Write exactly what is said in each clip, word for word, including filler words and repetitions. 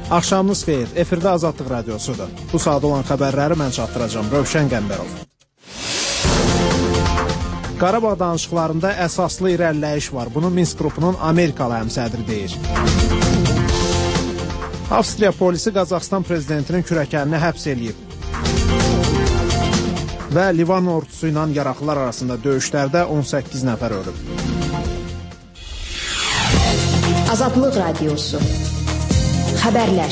Axşamınız xeyir, efirdə Azadlıq Radiosudur. Bu saat olan xəbərləri mən çatdıracağım, Rövşən Qəmbərov. Qarabağ danışıqlarında əsaslı irəliləyiş var. Bunu Minsk qrupunun Amerikalı həmsədri deyir. Avstriya polisi Qazaxıstan prezidentinin kürəkənini həbs eləyib. Və Livan ordusu ilə yaraqlılar arasında döyüşlərdə on səkkiz nəfər ölüb. Azadlıq Radiosu. Xəbərlər.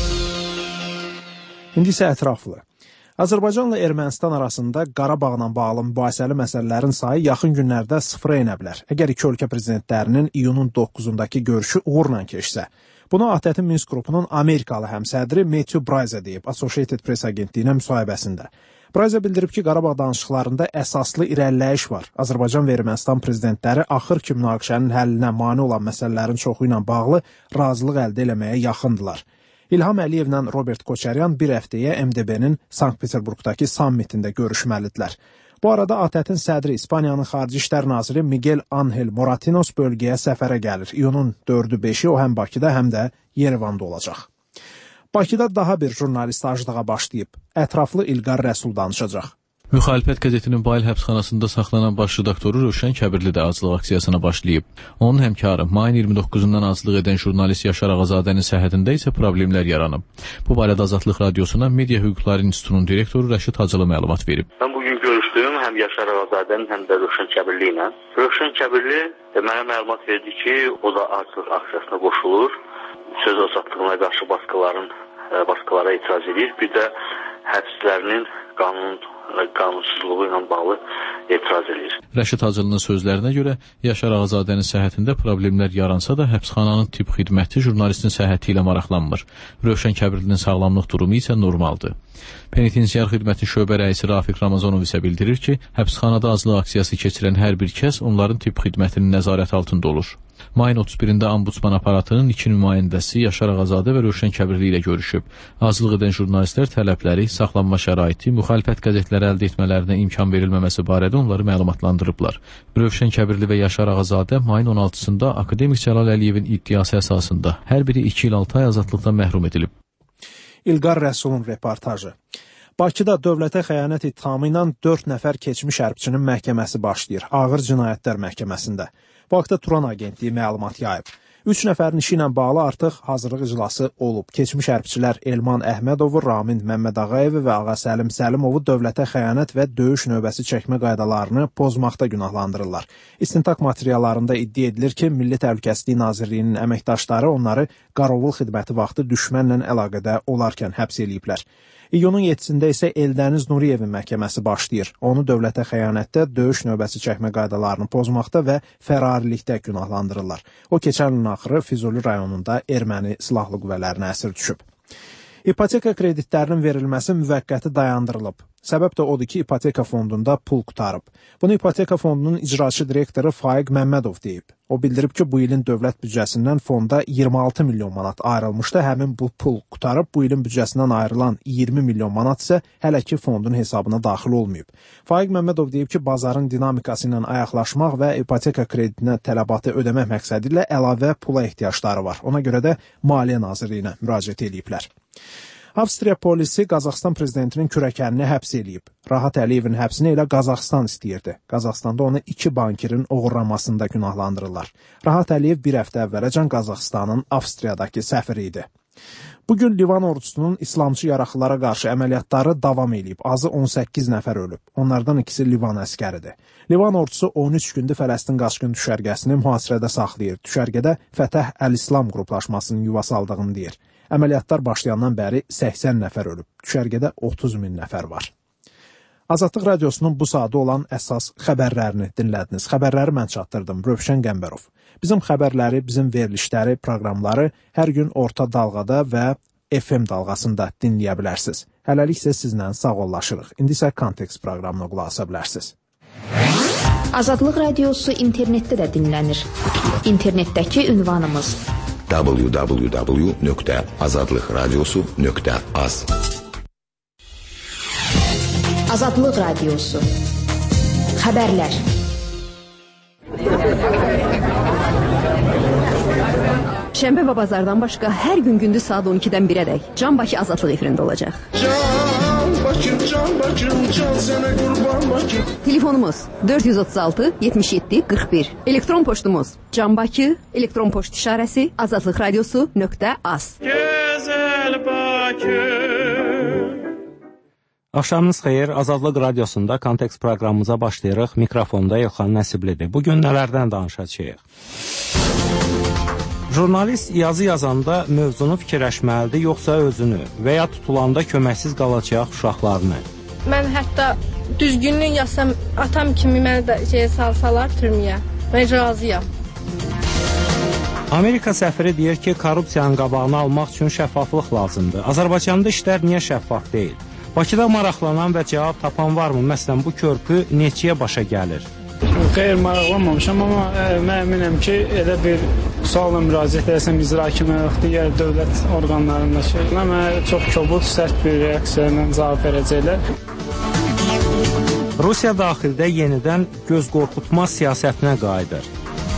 İndi isə ətraflı. Azərbaycanla Ermənistan arasında Qarabağla bağlı mübahisəli məsələlərin sayı yaxın günlərdə sıfıra enə bilər. Əgər iki ölkə prezidentlərinin iyunun doqquzundakı görüşü uğurla keçsə. Bunu A T T Minsk qrupunun Amerikalı həmsədri Matthew Bryce deyib Associated Press agentliyinə müsahibəsində. Bryce bildirib ki, Qarabağ danışıqlarında əsaslı irəliləyiş var. Azərbaycan və Ermənistan prezidentləri axır ki, münaqişənin həllinə mane olan məsələlərin çoxu ilə bağlı razılıq əldə eləməyə yaxındılar. İlham Əliyevlə Robert Koçaryan bir həftəyə M D B-nin Sankt-Peterburqdakı sammitində görüşməlidirlər. Bu arada A T T-in sədri İspaniyanın Xarici İşlər Naziri Miguel Ángel Moratinos bölgəyə səfərə gəlir. İyunun dördü beşi o həm Bakıda, həm də Yerevanda olacaq. Bakıda daha bir jurnalist aclığa başlayıb. Ətraflı İlqar Rəsul danışacaq. Müxalifət qəzetinin Bayıl həbsxanasında saxlanan baş redaktoru Rövşən Kəbirli də aclıq aksiyasına başlayıb. Onun həmkarı mayın iyirmi doqquzundan aclıq edən jurnalist Yaşar Ağazadənin səhhətində isə problemlər yaranıb. Bu barədə Azadlıq Radiosuna Media Hüquqları İnstitutunun direktoru Rəşid Hacılı məlumat verib. Mən bugün görüşdüm həm Yaşar Ağazadənin, həm də Rövşən Kəbirli ilə. Rövşən Kəbirli mənə məlumat verdi ki, o da aclıq aksiyasına qoşulur. Söz azadlığına qarşı baskıların baskılara etiraz edir. Bir də həbslərinin qanun qanunsuzluğu ilə bağlı etiraz edir. Rəşid Hacılının sözlərinə görə Yaşar Ağazadənin səhhətində problemlər yaransa da həbsxananın tibb xidməti jurnalistin səhhəti ilə maraqlanmır. Rövşən Kəbirlinin sağlamlıq durumu isə normaldır. Penitensiar xidmətin şöbə rəisi Rafiq Ramazanov isə bildirir ki, həbsxanada aclıq aksiyası keçirən hər bir kəs onların tibb xidmətinin nəzarəti altında olur. Mayın otuz birində Ombudsman aparatının iki nümayəndəsi Yaşar Ağazadə və Rövşən Kəbirli ilə görüşüb. Aclıq edən jurnalistlər tələbləri, saxlanma şəraiti, müxalifət qəzetləri əldə etmələrinə imkan verilməməsi barədə onları məlumatlandırıblar. Rövşən Kəbirli və Yaşar Ağazadə mayın on altısında akademik Cəlal Əliyevin iddiası əsasında hər biri iki il altı ay azadlıqdan məhrum edilib. İlqar Rəsulun reportajı. Bakıda dövlətə xəyanət ittihamı ilə dörd nəfər keçmiş hərbçinin məhkəməsi başlayır. Ağır cinayətlər məhkəməsində. Bu haqda Turan agentliyi məlumat yayıb. Üç nəfərin işi ilə bağlı artıq hazırlıq iclası olub. Keçmiş hərbçilər Elman Əhmədovu, Ramin Məmmədağayevi və Ağa Səlim Səlimovu dövlətə xəyanət və döyüş növbəsi çəkmə qaydalarını pozmaqda günahlandırırlar. İstintaq materiallarında iddia edilir ki, Milli Təhlükəsizlik Nazirliyinin əməkdaşları onları qarovul xidməti vaxtı düşmənlə əlaqədə olarkən həbs eləyiblər. İyunun yeddisində isə Eldəniz Nuriyevin məhkəməsi başlayır. Onu dövlətə xəyanətdə, döyüş növbəsi çəkmə qaydalarını pozmaqda və fərarilikdə günahlandırırlar. O, keçən ilin axırı Füzuli rayonunda erməni silahlı qüvvələrinə əsir düşüb. İpoteka kreditlərinin verilməsi müvəqqəti dayandırılıb. Səbəb də odur ki, İpoteka fondunda pul qutarıb. Bunu İpoteka fondunun icraçı direktoru Faiq Məmmədov deyib. O bildirib ki, bu ilin dövlət büdcəsindən fonda iyirmi altı milyon manat ayrılmışdı. Həmin bu pul qutarıb, bu ilin büdcəsindən ayrılan iyirmi milyon manat isə hələ ki fondun hesabına daxil olmayıb. Faiq Məmmədov deyib ki, bazarın dinamikası ilə ayaqlaşmaq və ipoteka kreditinə tələbatı ödəmək məqsədi ilə əlavə pula ehtiyacları var. Ona görə də Maliyyə Nazirliyinə müraciət ediblər. Avstriya polisi Qazaxıstan prezidentinin kürəkənini həbs eləyib. Rahat Əliyevin həbsini elə Qazaxıstan istəyirdi. Qazaxıstanda onu iki bankirin oğurlamasında günahlandırırlar. Rahat Əliyev bir həftə əvvələcən Qazaxıstanın Avstriyadakı səfiri idi. Bugün Livan ordusunun İslamçı yaraqlılara qarşı əməliyyatları davam edib. Azı on səkkiz nəfər ölüb. Onlardan ikisi Livan əskəridir. Livan ordusu on üç gündür Fələstin qaçqın düşərgəsini mühasirədə saxlayır. Düşərgədə Fətəh Əl-İslam qruplaşmasının yuvası aldığını deyir. Əməliyyatlar başlayandan bəri səksən nəfər ölüb. Düşərgədə otuz min nəfər var. Azadlıq Radiosunun bu saatı olan əsas xəbərlərini dinlədiniz. Xəbərləri mən çatdırdım. Rövşən Qəmbərov. Bizim xəbərləri, bizim verilişləri, proqramları hər gün orta dalğada və F M dalğasında dinləyə bilərsiniz. Hələlik isə sizlə sağollaşırıq. İndi isə Kontekst proqramına qulaq asa bilərsiniz. Azadlıq Radiosu internetdə də dinlənir. İnternetdəki ünvanımız w w w nöqtə azadlıq radiosu nöqtə az. Azadlıq Radiosu. Xəbərlər. Şənbə və bazardan başqa hər gün gündüz saat on ikidən birədək Can Bakı Azadlıq efirində olacaq. Can Bakı, Can Bakı, can sənə qurban Bakı. Telefonumuz dörd yüz otuz altı yetmiş yeddi qırx bir. Elektron poçtumuz Can Bakı, elektron poçt işarəsi azadlıq radiosu nöqtə az. Gözəl Bakı. Axşamınız xeyir, Azadlıq Radiosunda Kontekst proqramımıza başlayırıq. Mikrofonda Elxan Nəsiblidir. Bugün nələrdən danışacağıq? Jurnalist yazı yazanda mövzunu fikirləşməlidir, yoxsa özünü və ya tutulanda köməksiz qalacaq uşaqlarını? Mən hətta düzgünlük yazsam, atam kimi məni də şeyə salsalar türməyə. Mən razıyam. Amerika səfiri deyir ki, korrupsiyanın qabağını almaq üçün şəffaflıq lazımdır. Azərbaycanda işlər niyə şəffaf deyil? Bakıda maraqlanan və cavab tapan varmı? Məsələn, bu körpü neçəyə başa gəlir? Xeyr, maraqlanmamışam, amma mən əminəm ki, elə bir sualla müraciət edəsəm icra hakimiyyəti, digər dövlət orqanlarındakı, mənə çox kobud, sərt bir reaksiya ilə cavab verəcəklər. Rusiya daxildə yenidən göz qorxutma siyasətinə qayıdır.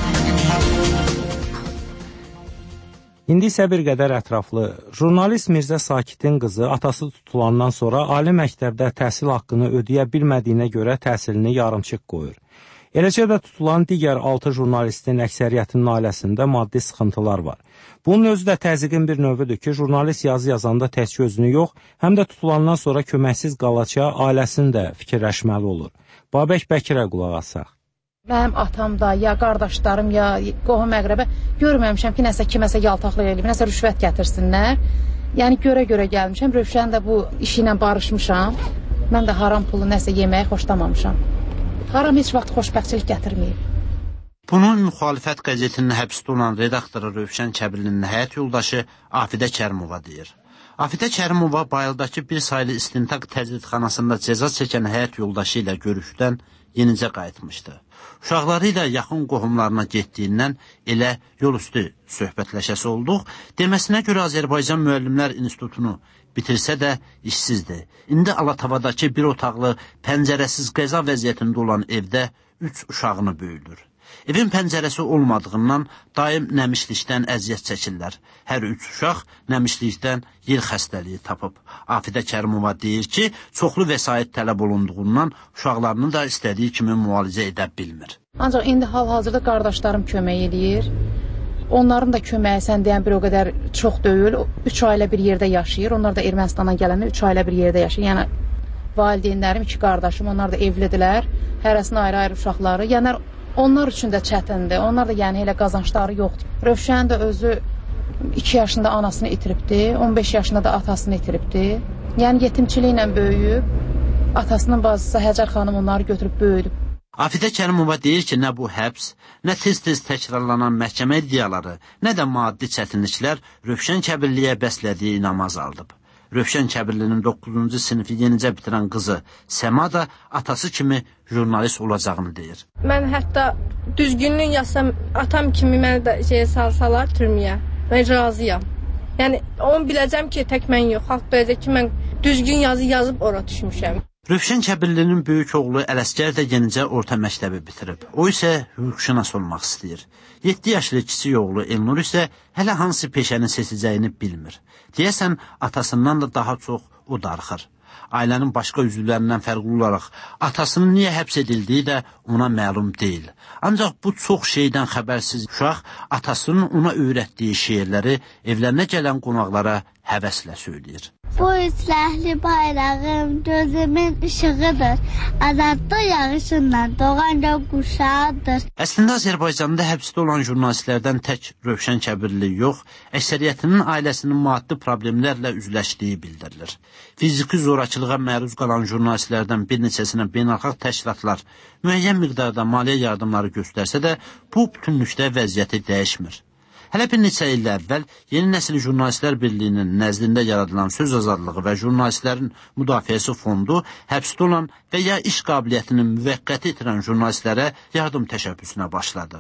İndi isə bir qədər ətraflı. Jurnalist Mirzə Sakitin qızı atası tutulandan sonra ali məktəbdə təhsil haqqını ödəyə bilmədiyinə görə təhsilini yarımçıq qoyur. Eləcə də tutulan digər altı jurnalistin əksəriyyətinin ailəsində maddi sıxıntılar var. Bunun özü də təzyiqin bir növüdür ki, jurnalist yazı yazanda təkcə özünü yox, həm də tutulandan sonra köməksiz qalacağı ailəsini də fikirləşməli olur. Babək Bəkirə qulaq assaq. Mənim atam da, ya qardaşlarım, ya qohum əqrəbə görməmişəm ki, nəsə kiməsə yaltaqlıq eləyib, nəsə rüşvət gətirsinlər. Yəni görə-görə gəlmişəm, Rövşən də bu işi ilə barışmışam. Mən də haram pulu nəsə yeməyi xoşlamamışam. Haram heç vaxt xoşbəxtçilik gətirməyib. Bunun müxalifət qəzetinin həbsdə olan redaktoru Rövşən Kəbirlinin həyat yoldaşı Afidə Kərimova deyir. Afidə Kərimova Bayıldakı bir saylı istintaq təcridxanasında cəza çəkən həyat yoldaşı ilə görüşdən yenicə qayıtmışdı. Uşaqları ilə yaxın qohumlarına getdiyindən elə yol üstü söhbətləşəsi olduq. Deməsinə görə Azərbaycan Müəllimlər İnstitutunu bitirsə də işsizdir. İndi Alatavadakı bir otaqlı, pəncərəsiz qəza vəziyyətində olan evdə üç uşağını böyüdür. Evin pəncərəsi olmadığından daim nəmişlikdən əziyyət çəkirlər. Hər üç uşaq nəmişlikdən yel xəstəliyi tapıb. Afidə Kərimova deyir ki, çoxlu vəsait tələb olunduğundan uşaqlarını da istədiyi kimi müalicə edə bilmir. Ancaq indi hal-hazırda qardaşlarım kömək edir. Onların da köməyi sən deyən bir o qədər çox deyil. Üç ailə bir yerdə yaşayır. Onlar da Ermənistandan gələndə üç ailə bir yerdə yaşayır. Yəni valideynlərim, iki qardaşım, onlar da evlidirlər. Hərəsinin ayrı-ayrı uşaqları. Yəni onlar üçün də çətindir. Onlar da yəni elə qazançları yoxdur. Rövşən də özü iki yaşında anasını itiribdi, on beş yaşında da atasını itiribdi. Yəni yetimçiliklə böyüyüb, atasının bacısı Həcər xanım onları götürüb böyüdüb. Afidə Kərimova deyir ki, nə bu həbs, nə tez-tez təkrarlanan məhkəmə iddiaları, nə də maddi çətinliklər Rövşən Kəbirliyə bəslədiyi inamı azaldıb. Rövşən Kəbirlinin doqquzuncu sinifi yenicə bitirən qızı Səma da atası kimi jurnalist olacağını deyir. Mən hətta düzgünlük yazsam, atam kimi məni də şeyə salsalar türməyə. Mən razıyam. Yəni onu biləcəm ki, tək mən yox, xalq biləcək ki, mən düzgün yazı yazıb ora düşmüşəm. Rövşən Kəbirlinin böyük oğlu Ələsgər də yenicə orta məktəbi bitirib. O isə hüquqşünas olmaq istəyir. yeddi yaşlı kiçik oğlu Elnur isə hələ hansı peşəni seçəcəyini bilmir. Deyəsən, atasından da daha çox o darıxır. Ailənin başqa üzvlərindən fərqli olaraq atasının niyə həbs edildiyi də ona məlum deyil. Ancaq bu çox şeydən xəbərsiz uşaq atasının ona öyrətdiyi şeirləri evlərinə gələn qonaqlara həvəslə söyləyir. Bu silahlı bayrağım gözümün ışığıdır. Azadlıq yağışından doğan göz quşağıdır. Əslində Azərbaycanda həbsdə olan jurnalistlərdən tək Rövşən Kəbirli yox, əksəriyyətinin ailəsinin maddi problemlərlə üzləşdiyi bildirilir. Fiziki zorakılığa məruz qalan jurnalistlərdən bir neçəsinə beynəlxalq təşkilatlar müəyyən miqdarda maliyyə yardımları göstərsə də, bu bütünlükdə vəziyyəti dəyişmir. Hələ bir neçə il əvvəl Yeni Nəsil Jurnalistlər Birliyinin nəzdində yaradılan söz azadlığı və jurnalistlərin müdafiəsi fondu həbsdə olan və ya iş qabiliyyətini müvəqqəti itirən jurnalistlərə yardım təşəbbüsünə başladı.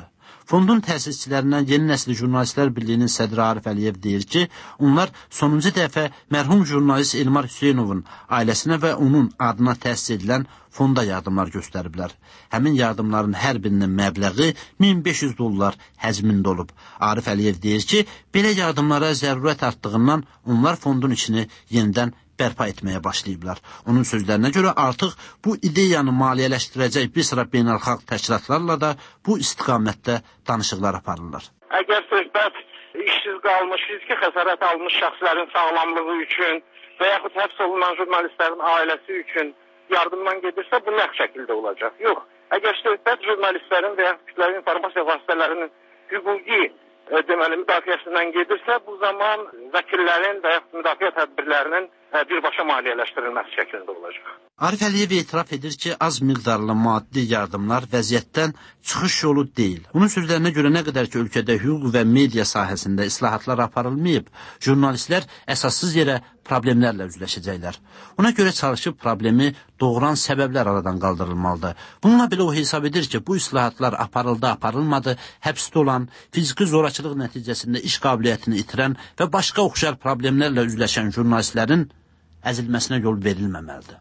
Fondun təsisçilərindən Yeni Nəsil Jurnalistlər Birliyinin sədri Arif Əliyev deyir ki, onlar sonuncu dəfə mərhum jurnalist Elmar Hüseynovun ailəsinə və onun adına təsis edilən fonda yardımlar göstəriblər. Həmin yardımların hər birinin məbləği min beş yüz dollar həcmində olub. Arif Əliyev deyir ki, belə yardımlara zərurət artdığından onlar fondun içini yenidən bərpa etməyə başlayıblar. Onun sözlərinə görə artıq bu ideyanı maliyyələşdirəcək bir sıra beynəlxalq təşkilatlarla da bu istiqamətdə danışıqlar aparırlar. Əgər söhbət işsiz qalmış, fiziki xəsarət almış şəxslərin sağlamlığı üçün və yaxud həbs olunan jurnalistlərin ailəsi üçün yardımdan gedirsə, bu nəq şəkildə olacaq. Yox, əgər söhbət jurnalistlərin və yaxud kütləvi informasiya vasitələrinin hüquqi e, deməli, müdafiəsindən gedirsə, bu zaman vəkillərin və yaxud müdafiə tədbirlərinin birbaşa maliyyələşdirilməsi şəklində olacaq. Arif Əliyev etiraf edir ki, az miqdarlı maddi yardımlar vəziyyətdən çıxış yolu deyil. Onun sözlərinə görə nə qədər ki, ölkədə hüquq və media sahəsində islahatlar aparılmayıb, jurnalistlər əsassız yerə problemlərlə üzləşəcəklər. Ona görə çalışıb problemi doğuran səbəblər aradan qaldırılmalıdır. Bununla belə o hesab edir ki, bu islahatlar aparıldı, aparılmadı, həbsdə olan, fiziki zorakılıq nəticəsində iş qabiliyyətini itirən və başqa oxşar problemlərlə üzləşən jurnalistlərin əzilməsinə yol verilməməlidir.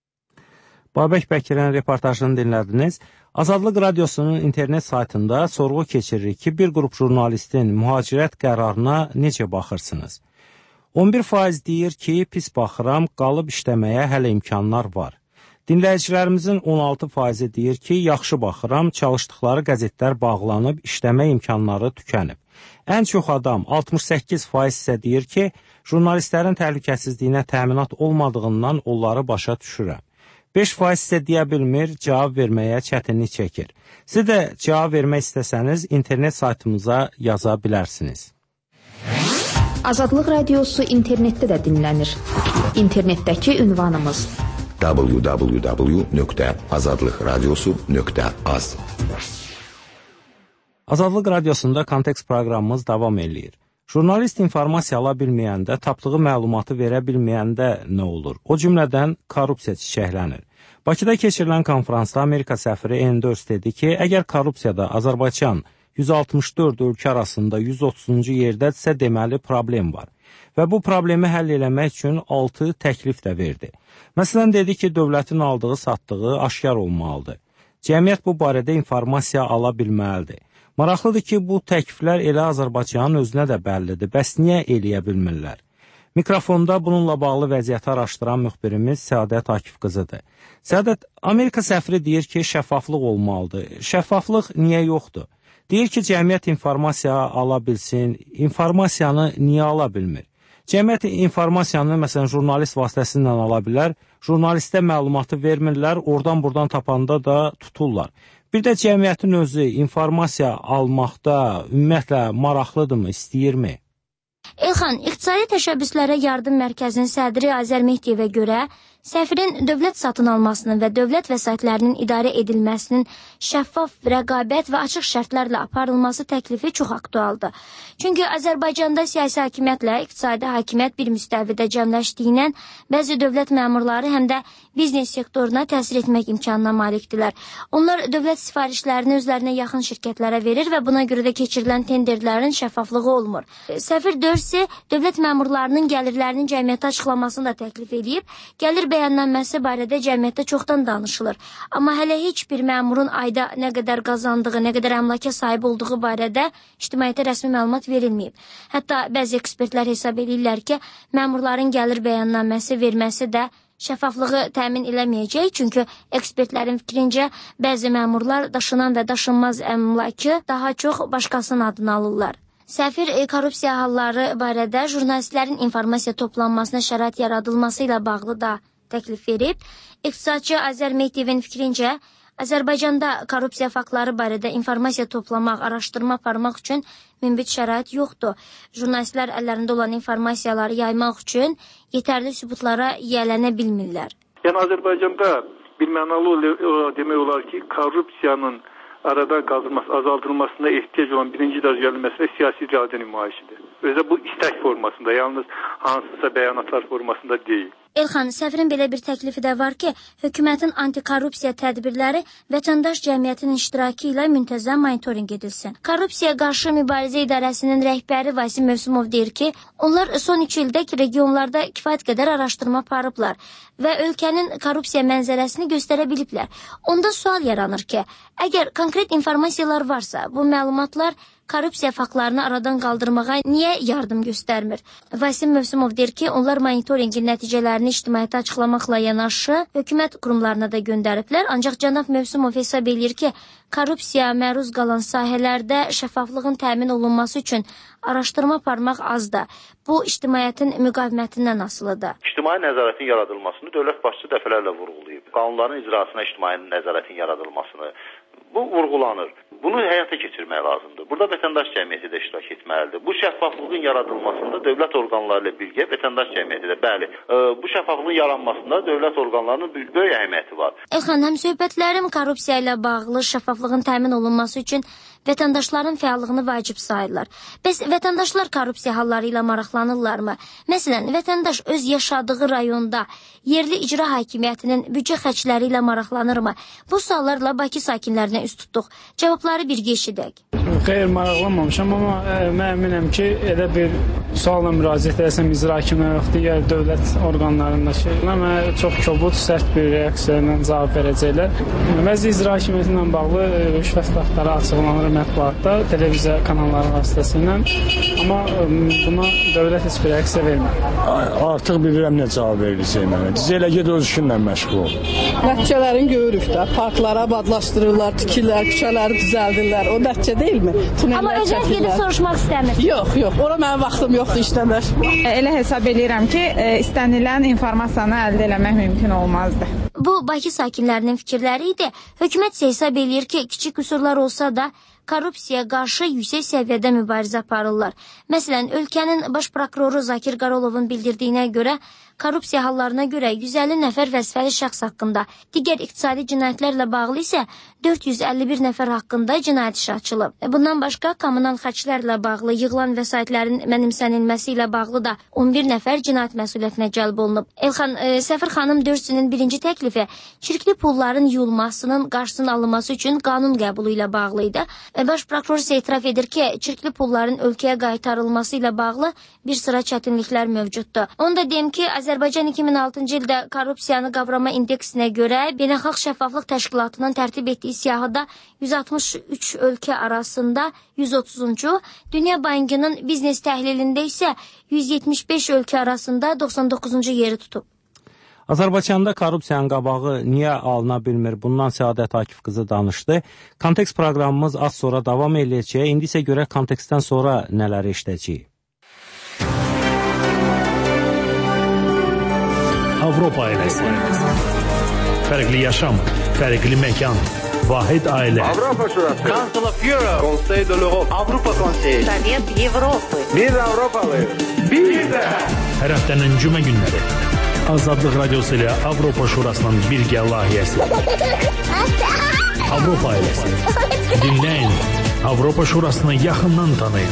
Babək Bəkirin reportajını dinlədiniz. Azadlıq Radiosunun internet saytında sorğu keçiririk ki, bir qrup jurnalistin mühacirət qərarına necə baxırsınız? on bir faiz deyir ki, pis baxıram, qalıb işləməyə hələ imkanlar var. Dinləyicilərimizin on altı faizi deyir ki, yaxşı baxıram, çalışdıqları qəzetlər bağlanıb, işləmə imkanları tükənib. Ən çox adam, altmış səkkiz faiz isə deyir ki, jurnalistlərin təhlükəsizliyinə təminat olmadığından onları başa düşürəm. beş faiz isə deyə bilmir, cavab verməyə çətinlik çəkir. Siz də cavab vermək istəsəniz, internet saytımıza yaza bilərsiniz. Azadlıq Radiosu internetdə də dinlənir. İnternetdəki ünvanımız w w w nöqtə azadlıq radiosu nöqtə az. Azadlıq Radiosunda Kontekst proqramımız davam eləyir. Jurnalist informasiya ala bilməyəndə, tapdığı məlumatı verə bilməyəndə nə olur? O cümlədən korrupsiya çiçəklənir. Bakıda keçirilən konferansda Amerika səfiri Enders dedi ki, əgər korrupsiyada Azərbaycan yüz altmış dörd ölkə arasında yüz otuzuncu yerdədirsə, deməli problem var. Və bu problemi həll eləmək üçün altı təklif də verdi. Məsələn, dedi ki, dövlətin aldığı, satdığı aşkar olmalıdır. Cəmiyyət bu barədə informasiya ala bilməlidir. Maraqlıdır ki, bu təkliflər elə Azərbaycanın özünə də bəllidir. Bəs niyə eləyə bilmirlər? Mikrofonda bununla bağlı vəziyyəti araşdıran müxbirimiz Səadət Akif qızıdır. Səadət, Amerika səfiri deyir ki, şəffaflıq olmalıdır. Şəffaflıq niyə yoxdur? Deyir ki, cəmiyyət informasiya ala bilsin, informasiyanı niyə ala bilmir? Cəmiyyət informasiyanı, məsələn, jurnalist vasitəsilə ala bilər, jurnalistə məlumatı vermirlər, oradan-buradan tapanda da tuturlar. Bir də cəmiyyətin özü informasiya almaqda ümumiyyətlə maraqlıdırmı, istəyirmi? Elxan, İqtisadi Təşəbbüslərə Yardım Mərkəzinin sədri Azər Mehdiyevə görə səfirin dövlət satın almasının və dövlət vəsaitlərinin idarə edilməsinin şəffaf, rəqabət və açıq şərtlərlə aparılması təklifi çox aktualdır. Çünki Azərbaycanda siyasi hakimiyyətlə iqtisadi hakimiyyət bir müstəvidə cəmləşdiyindən bəzi dövlət məmurları həm də biznes sektoruna təsir etmək imkanına malikdirlər. Onlar dövlət sifarişlərini özlərinə yaxın şirkətlərə verir və buna görə də keçirilən tenderlərin şəffaflığı olmur. Səfir Dörsi dövlət məmurlarının gəlirlərinin cəmiyyətə açıqlamasını da təklif edib, gəlir bəyənlənməsi barədə cəmiyyətdə çoxdan danışılır. Amma hələ heç bir məmurun ayda nə qədər qazandığı, nə qədər əmlaka sahib olduğu barədə ictimaiyyətə rəsmi məlumat verilməyib. Hətta bəzi ekspertlər hesab edirlər ki, məmurların gəlir bəyənlənməsi verməsi də şəffaflığı təmin eləməyəcək, çünki ekspertlərin fikrincə bəzi məmurlar daşınan və daşınmaz əmlakı daha çox başqasının adını alırlar. Səfir korrupsiya halları barədə jurnalistlərin informasiya toplanmasına şərait yaradılması ilə bağlı da təklif verib. İqtisadçı Azər Mehdiyevin fikrincə, Azərbaycanda korrupsiya faktları barədə informasiya toplamaq, araşdırma aparmaq üçün münbit şərait yoxdur. Jurnalistlər əllərində olan informasiyaları yaymaq üçün yetərli sübutlara yiyələnə bilmirlər. Yəni Azərbaycanda bir mənalı demək olar ki, korrupsiyanın aradan qaldırılması, azaldılmasına ehtiyac olan birinci dərəcəli məsələ siyasi iradə nümayişidir. Özə bu istək formasında, yalnız hansısa bəyanatlar formasında deyil. Elxan, səfirin belə bir təklifi də var ki, hökumətin antikorrupsiya tədbirləri vətəndaş cəmiyyətinin iştirakı ilə müntəzəm monitorinq edilsin. Korrupsiya qarşı mübarizə idarəsinin rəhbəri Vasim Mövsümov deyir ki, onlar son üç ildə regionlarda kifayət qədər araşdırma aparıblar və ölkənin korrupsiya mənzərəsini göstərə biliblər. Onda sual yaranır ki, əgər konkret informasiyalar varsa, bu məlumatlar korrupsiya faktlarını aradan qaldırmağa niyə yardım göstərmir? Vasim Mövsümov deyir ki, onlar monitoringin nəticələrini ictimaiyyətə açıqlamaqla yanaşı, hökumət qurumlarına da göndəriblər. Ancaq cənab Mövsümov hesab edir ki, korrupsiya məruz qalan sahələrdə şəffaflığın təmin olunması üçün araşdırma aparmaq azdır. Bu, ictimaiyyətin müqavimətindən asılıdır. İctimai nəzarətin yaradılmasını dövlət başçısı dəfələrlə vurğulayıb. Qanunların icrasına ictimai nəzarətin yaradılmasını bu vurğulanır. Bunu həyata keçirmək lazımdır. Burada vətəndaş cəmiyyəti də iştirak etməlidir. Bu şəffaflığın yaradılmasında dövlət orqanları ilə birgə vətəndaş cəmiyyəti də, bəli, e, bu şəffaflığın yaranmasında dövlət orqanlarının böyük əhəmiyyəti var. Elxan, həm söhbətlərim korrupsiya ilə bağlı şəffaflığın təmin olunması üçün vətəndaşların fəallığını vacib sayırlar. Bəs vətəndaşlar korrupsiya halları ilə maraqlanırlarmı? Məsələn, vətəndaş öz yaşadığı rayonda yerli icra hakimiyyətinin büdcə xərcləri ilə maraqlanırmı? Bu suallarla Bakı sakinlərinə üst tutduq. Cavabları birgə eşidək. Xeyr, maraqlanmamışam, amma ə, mən əminəm ki, elə bir sualla müraciət etsəm icra hakimiyyətinə, digər dövlət orqanlarındakı, mən çox kobud, sərt bir reaksiya ilə cavab verəcəklər. Bəzi icra hakimiyyəti ilə bağlı rüşvət faktları açıqlanır mətbuatda, televiziya kanalları vasitəsilə, amma ə, buna dövlət heç bir reaksiya vermir. Artıq bilirəm nə cavab veriləcək mənə. Diz elə ged öz işinlə məşğul ol. Nəticələrini görürük də, parklara abadlaşdırırlar, tikirlər, küçələri düzəldirlər. O nəticə deyilmi? Amma özünüz gedib soruşmaq istəmir. Yox, yox. Ora mənim vaxtım yoxdur, işləmir. Elə hesab edirəm ki, istənilən informasiyanı əldə etmək mümkün olmazdı. Bu, Bakı sakinlərinin fikirləri idi. Hökumət isə hesab edir ki, kiçik qüsurlar olsa da korrupsiya qarşı yüksək səviyyədə mübarizə aparırlar. Məsələn, ölkənin baş prokuroru Zakir Qarolovun bildirdiyinə görə, korrupsiya hallarına görə yüz əlli nəfər vəzifəli şəxs haqqında, digər iqtisadi cinayətlərlə bağlı isə dörd yüz əlli bir nəfər haqqında cinayət işi açılıb. Bundan başqa, kommunal xərclərlə bağlı yığılan vəsaitlərin mənimsənilməsi ilə bağlı da on bir nəfər cinayət məsuliyyətinə cəlb olunub. Elxan, e, Səfir xanım dördüncünün birinci təklifi çirkli pulların yuyulmasının qarşısının alınması üçün qanun qəbulu ilə bağlı idi. Baş prokuror isə etiraf edir ki, çirkli pulların ölkəyə qaytarılması ilə bağlı bir sıra çətinliklər mövcuddur. Onu da deyim ki, Azərbaycan iki min altıncı ildə korrupsiyanı qavrama indeksinə görə Beynəlxalq Şəffaflıq Təşkilatının tərtib etdiyi siyahıda yüz altmış üç ölkə arasında yüz otuzuncu, Dünya Bankının biznes təhlilində isə yüz yetmiş beş ölkə arasında doxsan doqquzuncu yeri tutub. Azərbaycanda korrupsiyanın qabağı niyə alına bilmir? Bundan Səadət Akif qızı danışdı. Kontekst proqramımız az sonra davam edəcək. İndi isə görək kontekstdən sonra nələri işləyəcəyik. Avropa ailəsi. Fərqli yaşam, fərqli məkan, vahid ailə. Avropa Şurası. Council of Europe. Conseil de l'Europe. Avropa Konseyi. Sovet Avropa. Biz Avropalıyıq. Biz də. Hər həftənin cümə günləri. Azadlıq Radiosu ilə Avropa Şurasının birgə layihəsi. Avropa ailəsi. Dinləyin. Avropa Şurasını yaxından tanıyın.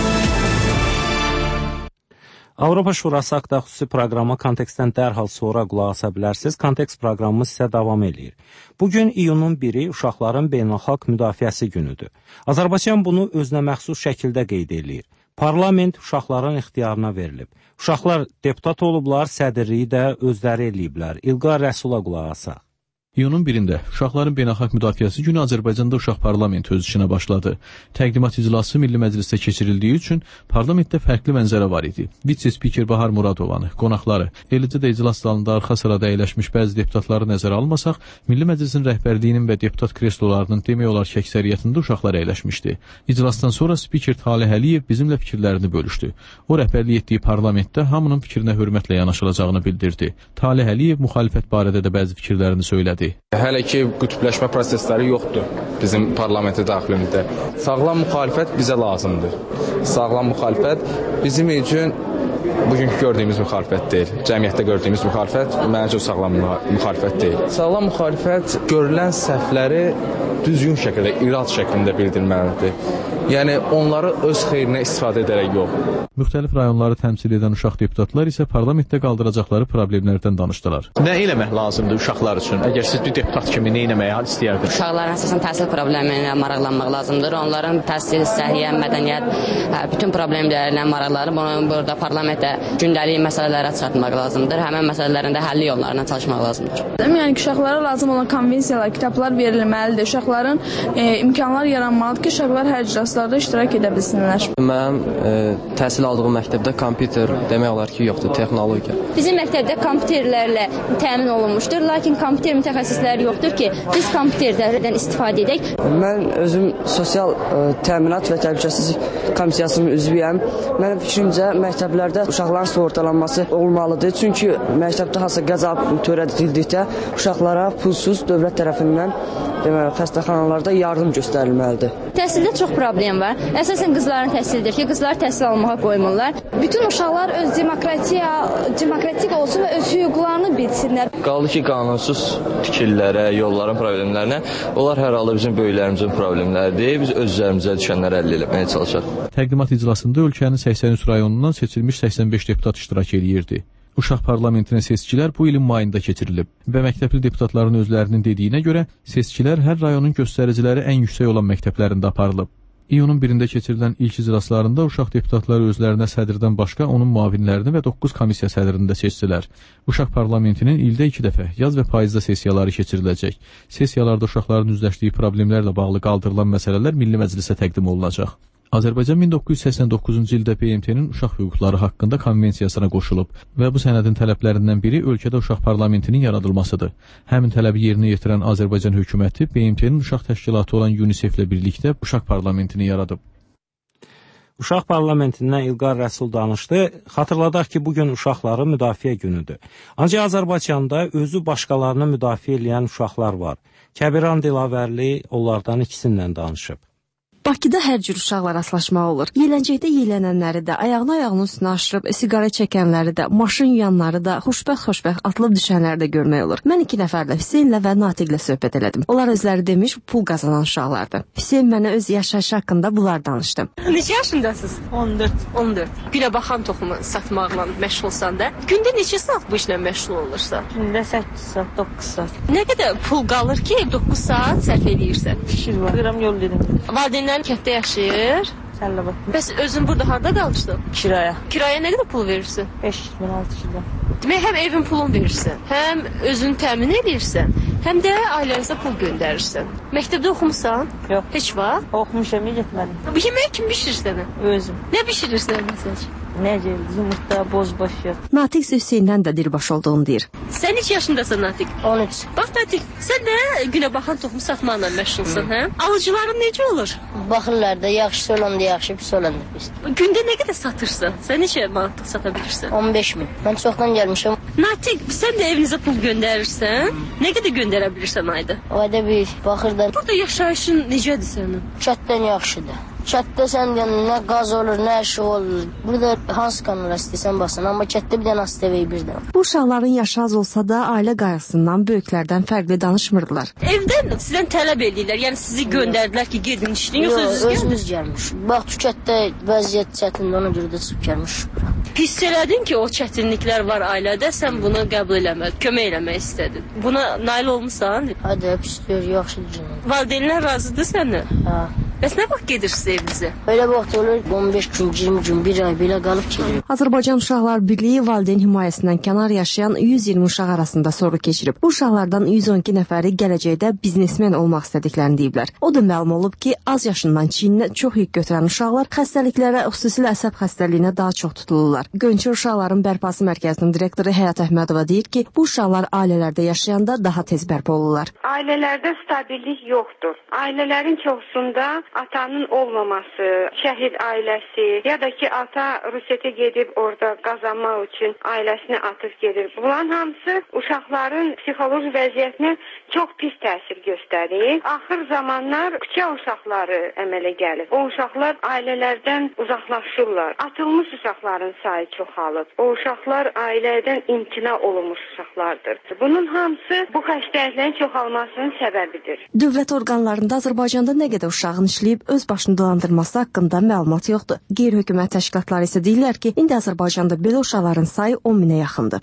Avropa Şurası haqqında xüsusi proqrama kontekstdən dərhal sonra qulaq asa bilərsiniz. Kontekst proqramımız isə davam edir. Bugün iyunun biri uşaqların beynəlxalq müdafiəsi günüdür. Azərbaycan bunu özünə məxsus şəkildə qeyd edir. Parlament uşaqların ixtiyarına verilib. Uşaqlar deputat olublar, sədrliyi də özləri eləyiblər. İlqar Rəsula qulaq asaq. İyunun birində Uşaqların Beynəlxalq Müdafiəsi günü Azərbaycanda Uşaq Parlamenti öz işinə başladı. Təqdimat iclası Milli Məclisdə keçirildiyi üçün parlamentdə fərqli mənzərə var idi. Vitse-spiker Bahar Muradovanı, qonaqları, eləcə də iclas zalında arxa sırada əyləşmiş bəzi deputatları nəzərə almasaq, Milli Məclisin rəhbərliyinin və deputat kreslolarının demək olar ki, əksəriyyətində uşaqlar əyləşmişdi. İclasdan sonra spiker Talih Əliyev bizimlə fikirlərini bölüşdü. O rəhbərlik etdiyi parlamentdə hamının fikrinə hörmətlə yanaşılacağını bildirdi. Talih Əliyev müxalifət barədə də bəzi fikirlərini söylədi. Hələ ki, qütbləşmə prosesləri yoxdur bizim parlamenti daxilində. Sağlam müxalifət bizə lazımdır. Sağlam müxalifət bizim üçün bugünkü gördüyümüz müxalifət deyil. Cəmiyyətdə gördüyümüz müxalifət məncə sağlam müxalifət deyil. Sağlam müxalifət görülən səhvləri düzgün şəkildə, irad şəklində bildirməlidir. Yəni onları öz xeyrinə istifadə edərək yox. Müxtəlif rayonları təmsil edən uşaq deputatlar isə parlamentdə qaldıracaqları problemlərdən danışdılar. Nə eləmək lazımdır uşaqlar üçün? Əgər siz bir deputat kimi nə etməyə istəyirdiniz? Uşaqların əsasən təhsil problemi ilə maraqlanmaq lazımdır. Onların təhsil, səhiyyə, mədəniyyət, bütün problemlərlə maraqlanıb onu burada parlamentdə gündəlik məsələlərə çatmaq lazımdır. Həmin məsələlərin də həlli yollarına çalışmaq lazımdır. Yəni uşaqlara lazım olan konvensiyalar, kitablar verilməlidir. Uşaqların e, imkanlar yaranmalıdır ki, uşaqlar hər iclaslarda iştirak edə bilsinlər. Mənim e, təhsil aldığım məktəbdə kompüter demək olar ki, yoxdur, texnologiya. Bizim məktəbdə kompüterlərlə təmin olunmuşdur, lakin kompüter mütəxəssisləri yoxdur ki, biz kompüterlərdən istifadə edək. Mən özüm sosial ə, təminat və təhlükəsizlik komissiyasının üzvüyəm. Mənim fikrimcə məktəblərdə uşaqların sığortalanması olmalıdır. Çünki məktəbdə hansısa qəza törədildikdə uşaqlara pulsuz dövlət tərəfindən demək, xəstəxanalarda yardım göstərilməlidir. Təhsildə çox problem var. Əsasən qızların təhsilidir ki, qızlar təhsil almağa qoymurlar. Bütün uşaqlar öz demokratiya, demokratik olsun və öz hüquqlarını bilsinlər. Qaldı ki, qanunsuz tikililərə, yolların problemlərinə, onlar hər halda bizim böyüklərimizin problemləridir. Biz öz üzərimizə düşənləri əldə etməyə çalışaq. Təqdimat iclasında ölkənin səksən üç rayonundan seçilmiş səksən beş deputat iştirak edirdi. Uşaq parlamentinə seçkilər bu ilin mayında keçirilib və məktəbli deputatların özlərinin dediyinə görə seçkilər hər rayonun göstəriciləri ən yüksək olan məktəblərində aparılıb. İyunun birində keçirilən ilk iclaslarında uşaq deputatları özlərinə sədrdən başqa onun müavinlərini və doqquz komissiya sədrini də seçdilər. Uşaq parlamentinin ildə iki dəfə yaz və payızda sessiyaları keçiriləcək. Sessiyalarda uşaqların üzləşdiyi problemlərlə bağlı qaldırılan məsələlər Milli Məclisə təqdim olunacaq. Azərbaycan min doqquz yüz səksən doqquzuncu ildə B M T-nin uşaq hüquqları haqqında konvensiyasına qoşulub və bu sənədin tələblərindən biri ölkədə uşaq parlamentinin yaradılmasıdır. Həmin tələbi yerinə yetirən Azərbaycan hökuməti B M T-nin uşaq təşkilatı olan UNICEF-lə birlikdə uşaq parlamentini yaradıb. Uşaq parlamentindən İlqar Rəsul danışdı. Xatırladaq ki, bugün uşaqların müdafiə günüdür. Ancaq Azərbaycanda özü başqalarını müdafiə edən uşaqlar var. Kəbiran Dilavərli onlardan ikisindən danışıb. Bakıda hər cür uşaqla rastlaşmaq olur. Yələncəkdə yelənənləri də, ayağını ayağının üstünə aşırıb, siqara çəkənləri də, maşın yuyanları da, xoşbəxt-xoşbəxt atılıb düşənləri də görmək olur. Mən iki nəfərlə Hüseynlə və Natiqlə söhbət elədim. Onlar özləri demiş, pul qazanan uşaqlardır. Hüseyn mənə öz yaşayışı haqqında bunlar danışdı. Neçə yaşındasınız? on dörd. on dörd. Gülə baxan toxumu satmaqla məşğulsan da, gündə neçə saat bu işlə məşğul olursan? Gündə səkkiz saat, doqquz saat. Nə qədər pul qalır ki, doqquz saat sərf edirsən? Fikir var. Qıram yol dedim. Valideynlər kənddə yaşayır. Səllabat. Bəs özün burada harda qalmışdın? Kiraya. Kiraya nə qədər pul verirsən? beş min altı yüz. Demək, həm evin pulunu verirsən, həm özünü təmin edirsən, həm də ailənizə pul göndərirsən. Məktəbdə oxumusan? Yox. Heç vaxt? Oxumuşam, getmədim. Bu yeməyi kim bişirirsən? Özüm. Nə bişirirsən məsələn? Necə? Yumurta, bozbaş yox. Natiq Hüseyndən də dirbaş olduğunu deyir. Sən neçə yaşındasan Natiq? on üç. Bax Natiq, sən də günə baxan toxum satmaqla məşğulsan, hə? Alıcıların necə olur? Baxırlar da yaxşı olanda yaxşı, pis olanda pis. Gündə nə qədər satırsan? Sən neçə manatlıq sata bilirsən? on beş min. Mən çoxdan gəlmişəm. Natiq, sən də evinizə pul göndərirsən? Nə qədər göndərə bilirsən ayda? Ayda bir baxırdan. Burada yaşayışın necədir sənin? Çatdan yaxşıdır. Çatda sən nə qaz olur, nə işi olur. Burada hansı kanala istəyirsən basın, amma çatda bir dənə astəvəyi birdən. Bu uşaqların yaşı az olsa da ailə qayğısından böyüklərdən fərqli danışmırdılar. Evdən sizdən tələb edirlər, yəni sizi göndərdilər ki, gedin işləyin, yoxsa özünüz gəlin? Özümüz gəlmiş. Bax, Tükətdə vəziyyət çətindir, ona görə də çıxıb gəlmiş. Hiss elədin ki, o çətinliklər var ailədə, sən bunu qəbul eləmədin, kömək eləmək istədin. Buna nail olmusan? Hadi, pisdir, yaxşıdır. Valideynlər razıdır səndən? Hə. Bəs nə vaxt gedirsiniz evinizə? Elə vaxt olur, on beş gün, iyirmi gün, bir ay belə qalıb gedir. Azərbaycan Uşaqlar Birliyi valideyn himayəsindən kənar yaşayan yüz iyirmi uşaq arasında sorğu keçirib. Bu uşaqlardan yüz on iki nəfəri gələcəkdə biznesmen olmaq istədiklərini deyiblər. O da məlum olub ki, az yaşından çiyninə çox yük götürən uşaqlar xəstəliklərə, xüsusilə əsəb xəstəliyinə daha çox tutulurlar. Gönçə Uşaqların Bərpası Mərkəzinin direktoru Həyat Əhmədova deyir ki, bu uşaqlar ailələrdə yaşayanda daha tez bərpa olurlar. Ailələrdə stabillik yoxdur. Ailələrin çoxsunda atanın olmaması, şəhid ailəsi ya da ki ata Rusiya gedib orada qazanmaq üçün ailəsini atıb gedir. Bunların hamısı uşaqların psixoloji vəziyyətini çox pis təsir göstərir. Axır zamanlar küçə uşaqları əmələ gəlir. O uşaqlar ailələrdən uzaqlaşırlar. Atılmış uşaqların sayı çoxalır. O uşaqlar ailədən imtina olunmuş uşaqlardır. Bunun hamısı bu xəstəliklərin çoxalmasının səbəbidir. Dövlət orqanlarında Azərbaycanda nə qədər uşağın işləyib öz başını dolandırması haqqında məlumat yoxdur. Qeyri-hökumət təşkilatları isə deyirlər ki, indi Azərbaycanda belə uşaqların sayı on minə yaxındır.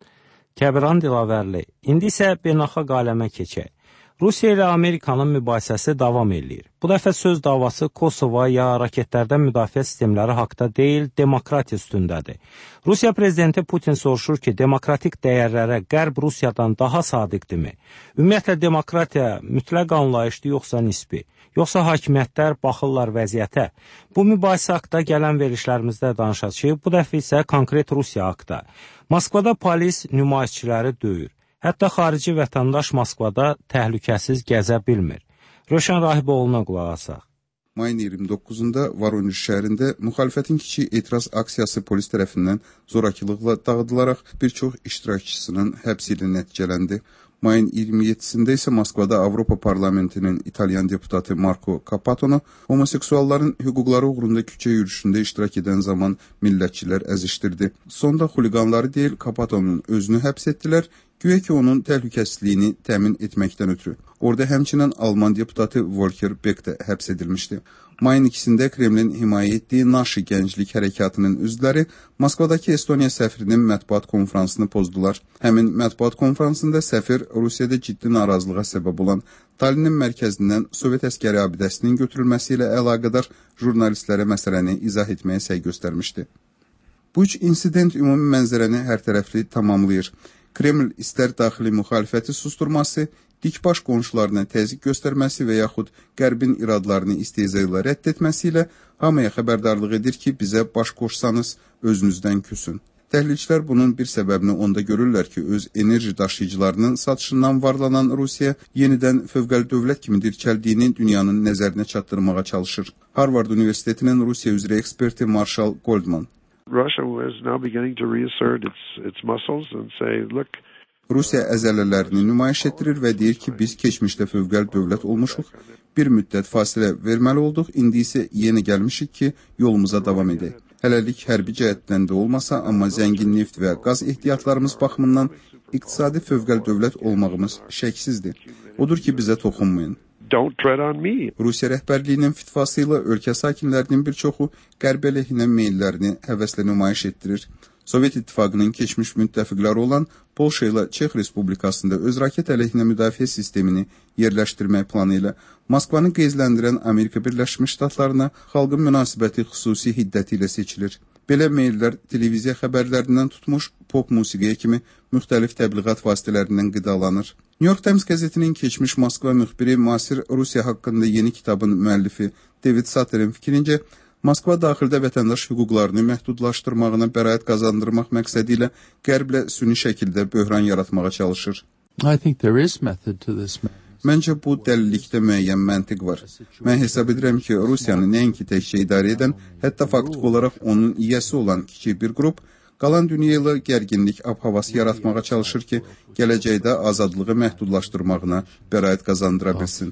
Kəbiran Dilavərli, indi isə beynəlxalq aləmə keçək. Rusiya ilə Amerikanın mübahisəsi davam edir. Bu dəfə söz davası Kosova ya raketlərdən müdafiə sistemləri haqda deyil, demokratiya üstündədir. Rusiya prezidenti Putin soruşur ki, demokratik dəyərlərə Qərb Rusiyadan daha sadiqdirmi? Ümumiyyətlə, demokratiya mütləq anlayışdır, yoxsa nisbi? Yoxsa hakimiyyətlər baxırlar vəziyyətə? Bu mübahisə haqda gələn verişlərimizdə danışacağıq, bu dəfə isə konkret Rusiya haqda. Moskvada polis nümayişçiləri döyür. Hətta xarici vətəndaş Moskvada təhlükəsiz gəzə bilmir. Röşən Rahiboğlu'na qulaq asaq. Mayın iyirmi doqquzunda Voronezh şəhərində müxalifətin kiçik etiraz aksiyası polis tərəfindən zorakılıqla dağıdılaraq bir çox iştirakçısının həbsi ilə nəticələndi. Mayın iyirmi yeddisində isə Moskvada Avropa Parlamentinin İtalyan deputatı Marco Capatonu homoseksualların hüquqları uğrunda küçə yürüyüşündə iştirak edən zaman millətçilər əzişdirdi. Sonda xuliqanları deyil, Capatonun özünü həbs etdilər, güya ki onun təhlükəsizliyini təmin etməkdən ötürü. Orada həmçinin Alman deputatı Volker Beck də həbs edilmişdi. Mayın ikisində Kremlin himayə etdiyi Naşi Gənclik Hərəkatının üzvləri Moskvadakı Estoniya səfirinin mətbuat konfransını pozdular. Həmin mətbuat konfransında səfir Rusiyada ciddi narazılığa səbəb olan Tallinnin mərkəzindən Sovet əskəri abidəsinin götürülməsi ilə əlaqədar jurnalistlərə məsələni izah etməyə səy göstərmişdi. Bu üç insident ümumi mənzərəni hər tərəfli tamamlayır. Kreml istər daxili müxalifəti susturması, dikbaş qonşularına təzyiq göstərməsi və yaxud Qərbin iradlarını istehza ilə rədd etməsi ilə hamıya xəbərdarlıq edir ki, bizə baş qoşsanız özünüzdən küsün. Təhlilçilər bunun bir səbəbini onda görürlər ki, öz enerji daşıyıcılarının satışından varlanan Rusiya yenidən fövqəli dövlət kimi dirçəldiyini dünyanın nəzərinə çatdırmağa çalışır. Harvard Universitetinin Rusiya üzrə eksperti Marshall Goldman. Russia is now beginning to reassert its its muscles and say, look. Rusiya əzələlərini nümayiş etdirir və deyir ki, biz keçmişdə fövqəli dövlət olmuşuq, bir müddət fasilə verməli olduq, indi isə yeni gəlmişik ki, yolumuza davam edək. Hələlik hərbi cəhətdən də olmasa, amma zəngin neft və qaz ehtiyatlarımız baxımından iqtisadi fövqəli dövlət olmağımız şəksizdir. Odur ki, bizə toxunmayın. Don't tread on me. Rusiya rəhbərliyinin fitvası ilə ölkə sakinlərinin bir çoxu qərb əleyhinə meyllərini həvəslə nümayiş etdirir. Sovet İttifaqının keçmiş müttəfiqləri olan Polşa ilə Çex Respublikasında öz raket əleyhinə müdafiə sistemini yerləşdirmək planı ilə Moskvanı qeyzləndirən Amerika Birləşmiş Ştatlarına xalqın münasibəti xüsusi hiddəti ilə seçilir. Belə meyllər televiziya xəbərlərindən tutmuş pop musiqiyə kimi müxtəlif təbliğat vasitələrindən qidalanır. New York Times qəzetinin keçmiş Moskva müxbiri müasir Rusiya haqqında yeni kitabın müəllifi David Satter'in fikrincə, Moskva daxildə vətəndaş hüquqlarını məhdudlaşdırmağına bəraət qazandırmaq məqsədi ilə qərblə süni şəkildə böhran yaratmağa çalışır. I think there is method to this. Məncə bu dəlillikdə müəyyən məntiq var. Mən hesab edirəm ki, Rusiyanı nəinki təkcə idarə edən, hətta faktiki olaraq onun iyəsi olan kiçik bir qrup, qalan dünya ilə gərginlik ab-havası yaratmağa çalışır ki, gələcəkdə azadlığı məhdudlaşdırmağına bəraət qazandıra bilsin.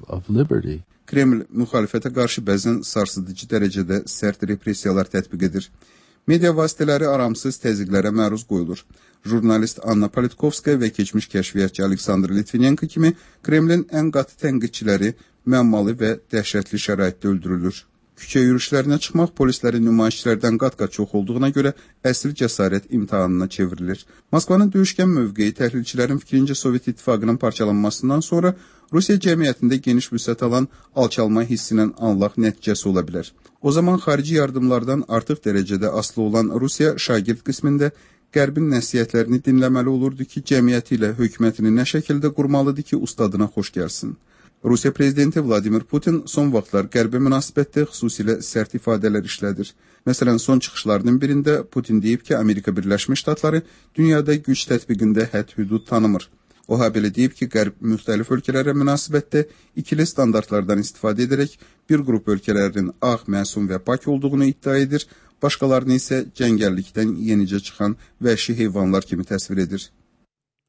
Kreml müxalifətə qarşı bəzən sarsıdıcı dərəcədə sərt repressiyalar tətbiq edir. Media vasitələri aramsız təzyiqlərə məruz qoyulur. Jurnalist Anna Politkovskaya və keçmiş kəşfiyyatçı Aleksandr Litvinenko kimi Kremlin ən qatı tənqidçiləri məmmalı və dəhşətli şəraitdə öldürülür. Küçə yürüyüşlərinə çıxmaq polislərin nümayişçilərdən qat-qat çox olduğuna görə əsl cəsarət imtahanına çevrilir. Moskvanın döyüşkən mövqeyi təhlilçilərin fikrincə Sovet İttifaqının parçalanmasından sonra Rusiya cəmiyyətində geniş vüsət alan alçalma hissinin anlaq nəticəsi ola bilər. O zaman xarici yardımlardan artıq dərəcədə asılı olan Rusiya şagird qismində Qərbin nəsihətlərini dinləməli olurdu ki, cəmiyyəti ilə hökumətini nə şəkildə qurmalıdır ki, ustadına xoş gəlsin. Rusiya prezidenti Vladimir Putin son vaxtlar Qərbə münasibətdə xüsusilə sərt ifadələr işlədir. Məsələn, son çıxışlarının birində Putin deyib ki, Amerika Birləşmiş Ştatları dünyada güc tətbiqində hədd-hüdud tanımır. O ha belə deyib ki, Qərb müxtəlif ölkələrə münasibətdə ikili standartlardan istifadə edərək bir qrup ölkələrin ağ, məsum və pak olduğunu iddia edir, başqalarını isə cəngəllikdən yenicə çıxan vəhşi heyvanlar kimi təsvir edir.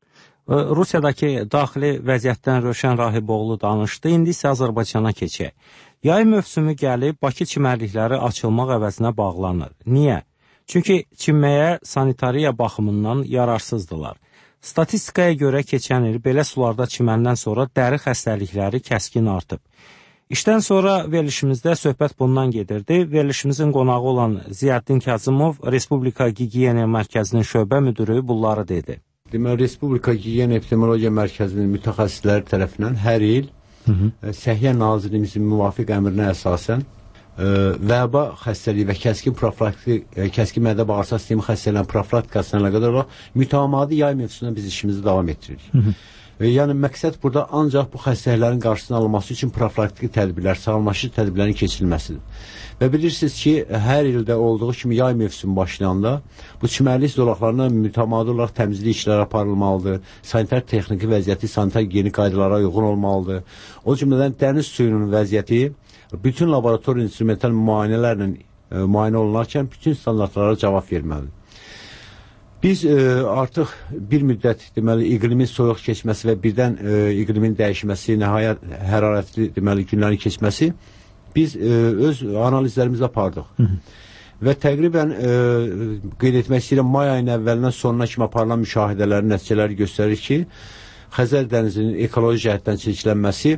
Rusiyadakı daxili vəziyyətdən Rövşən Rahiboğlu danışdı. İndi isə Azərbaycana keçək. Yay mövsümü gəlib, Bakı çimərlikləri açılmaq əvəzinə bağlanır. Niyə? Çünki çimməyə sanitariya baxımından yararsızdılar. Statistikaya görə keçən il belə sularda çiməndən sonra dəri xəstəlikləri kəskin artıb. İşdən sonra verilişimizdə söhbət bundan gedirdi. Verilişimizin qonağı olan Ziyəddin Kazımov, Respublika Gigiyena Mərkəzinin şöbə müdürü bunları dedi. Deməli, Respublika Gigiyena Epidemiologiya Mərkəzinin mütəxəssisləri tərəfindən hər il Hı -hı. Səhiyyə Nazirliyimizin müvafiq əmrinə əsasən ə, vəba xəstəliyi və kəskin profilaktik, kəskin mədə-bağırsaq sistemi xəstəliyinin profilaktikasına əlaqədar olaraq mütəmadi yay mövsümündə biz işimizi davam etdiririk. Hı -hı. Yəni məqsəd burada ancaq bu xəstəliklərin qarşısının alınması üçün profilaktik tədbirlər, sağlamlaşdırıcı tədbirlərin keçirilməsidir. Və bilirsiniz ki, hər ildə olduğu kimi yay mövsümü başlayanda bu çimərlik zolaqlarına mütəmadi olaraq təmizlik işləri aparılmalıdır. Sanitar texniki vəziyyəti sanitar geni qaydalara uyğun olmalıdır. O cümlədən dəniz suyunun vəziyyəti bütün laborator instrumental müayinələrlə e, müayinə olunarkən bütün standartlara cavab verməlidir. Biz e, artıq bir müddət deməli iqlimin soyuq keçməsi və birdən e, iqlimin dəyişməsi, nəhayət hərarətli deməli günlərin keçməsi biz e, öz analizlərimizi apardıq. Hı -hı. Və təqribən e, qeyd etmək istəyirəm, may ayının əvvəlindən sonuna kimi aparılan müşahidələrin nəticələri göstərir ki, Xəzər dənizinin ekoloji cəhətdən çirklənməsi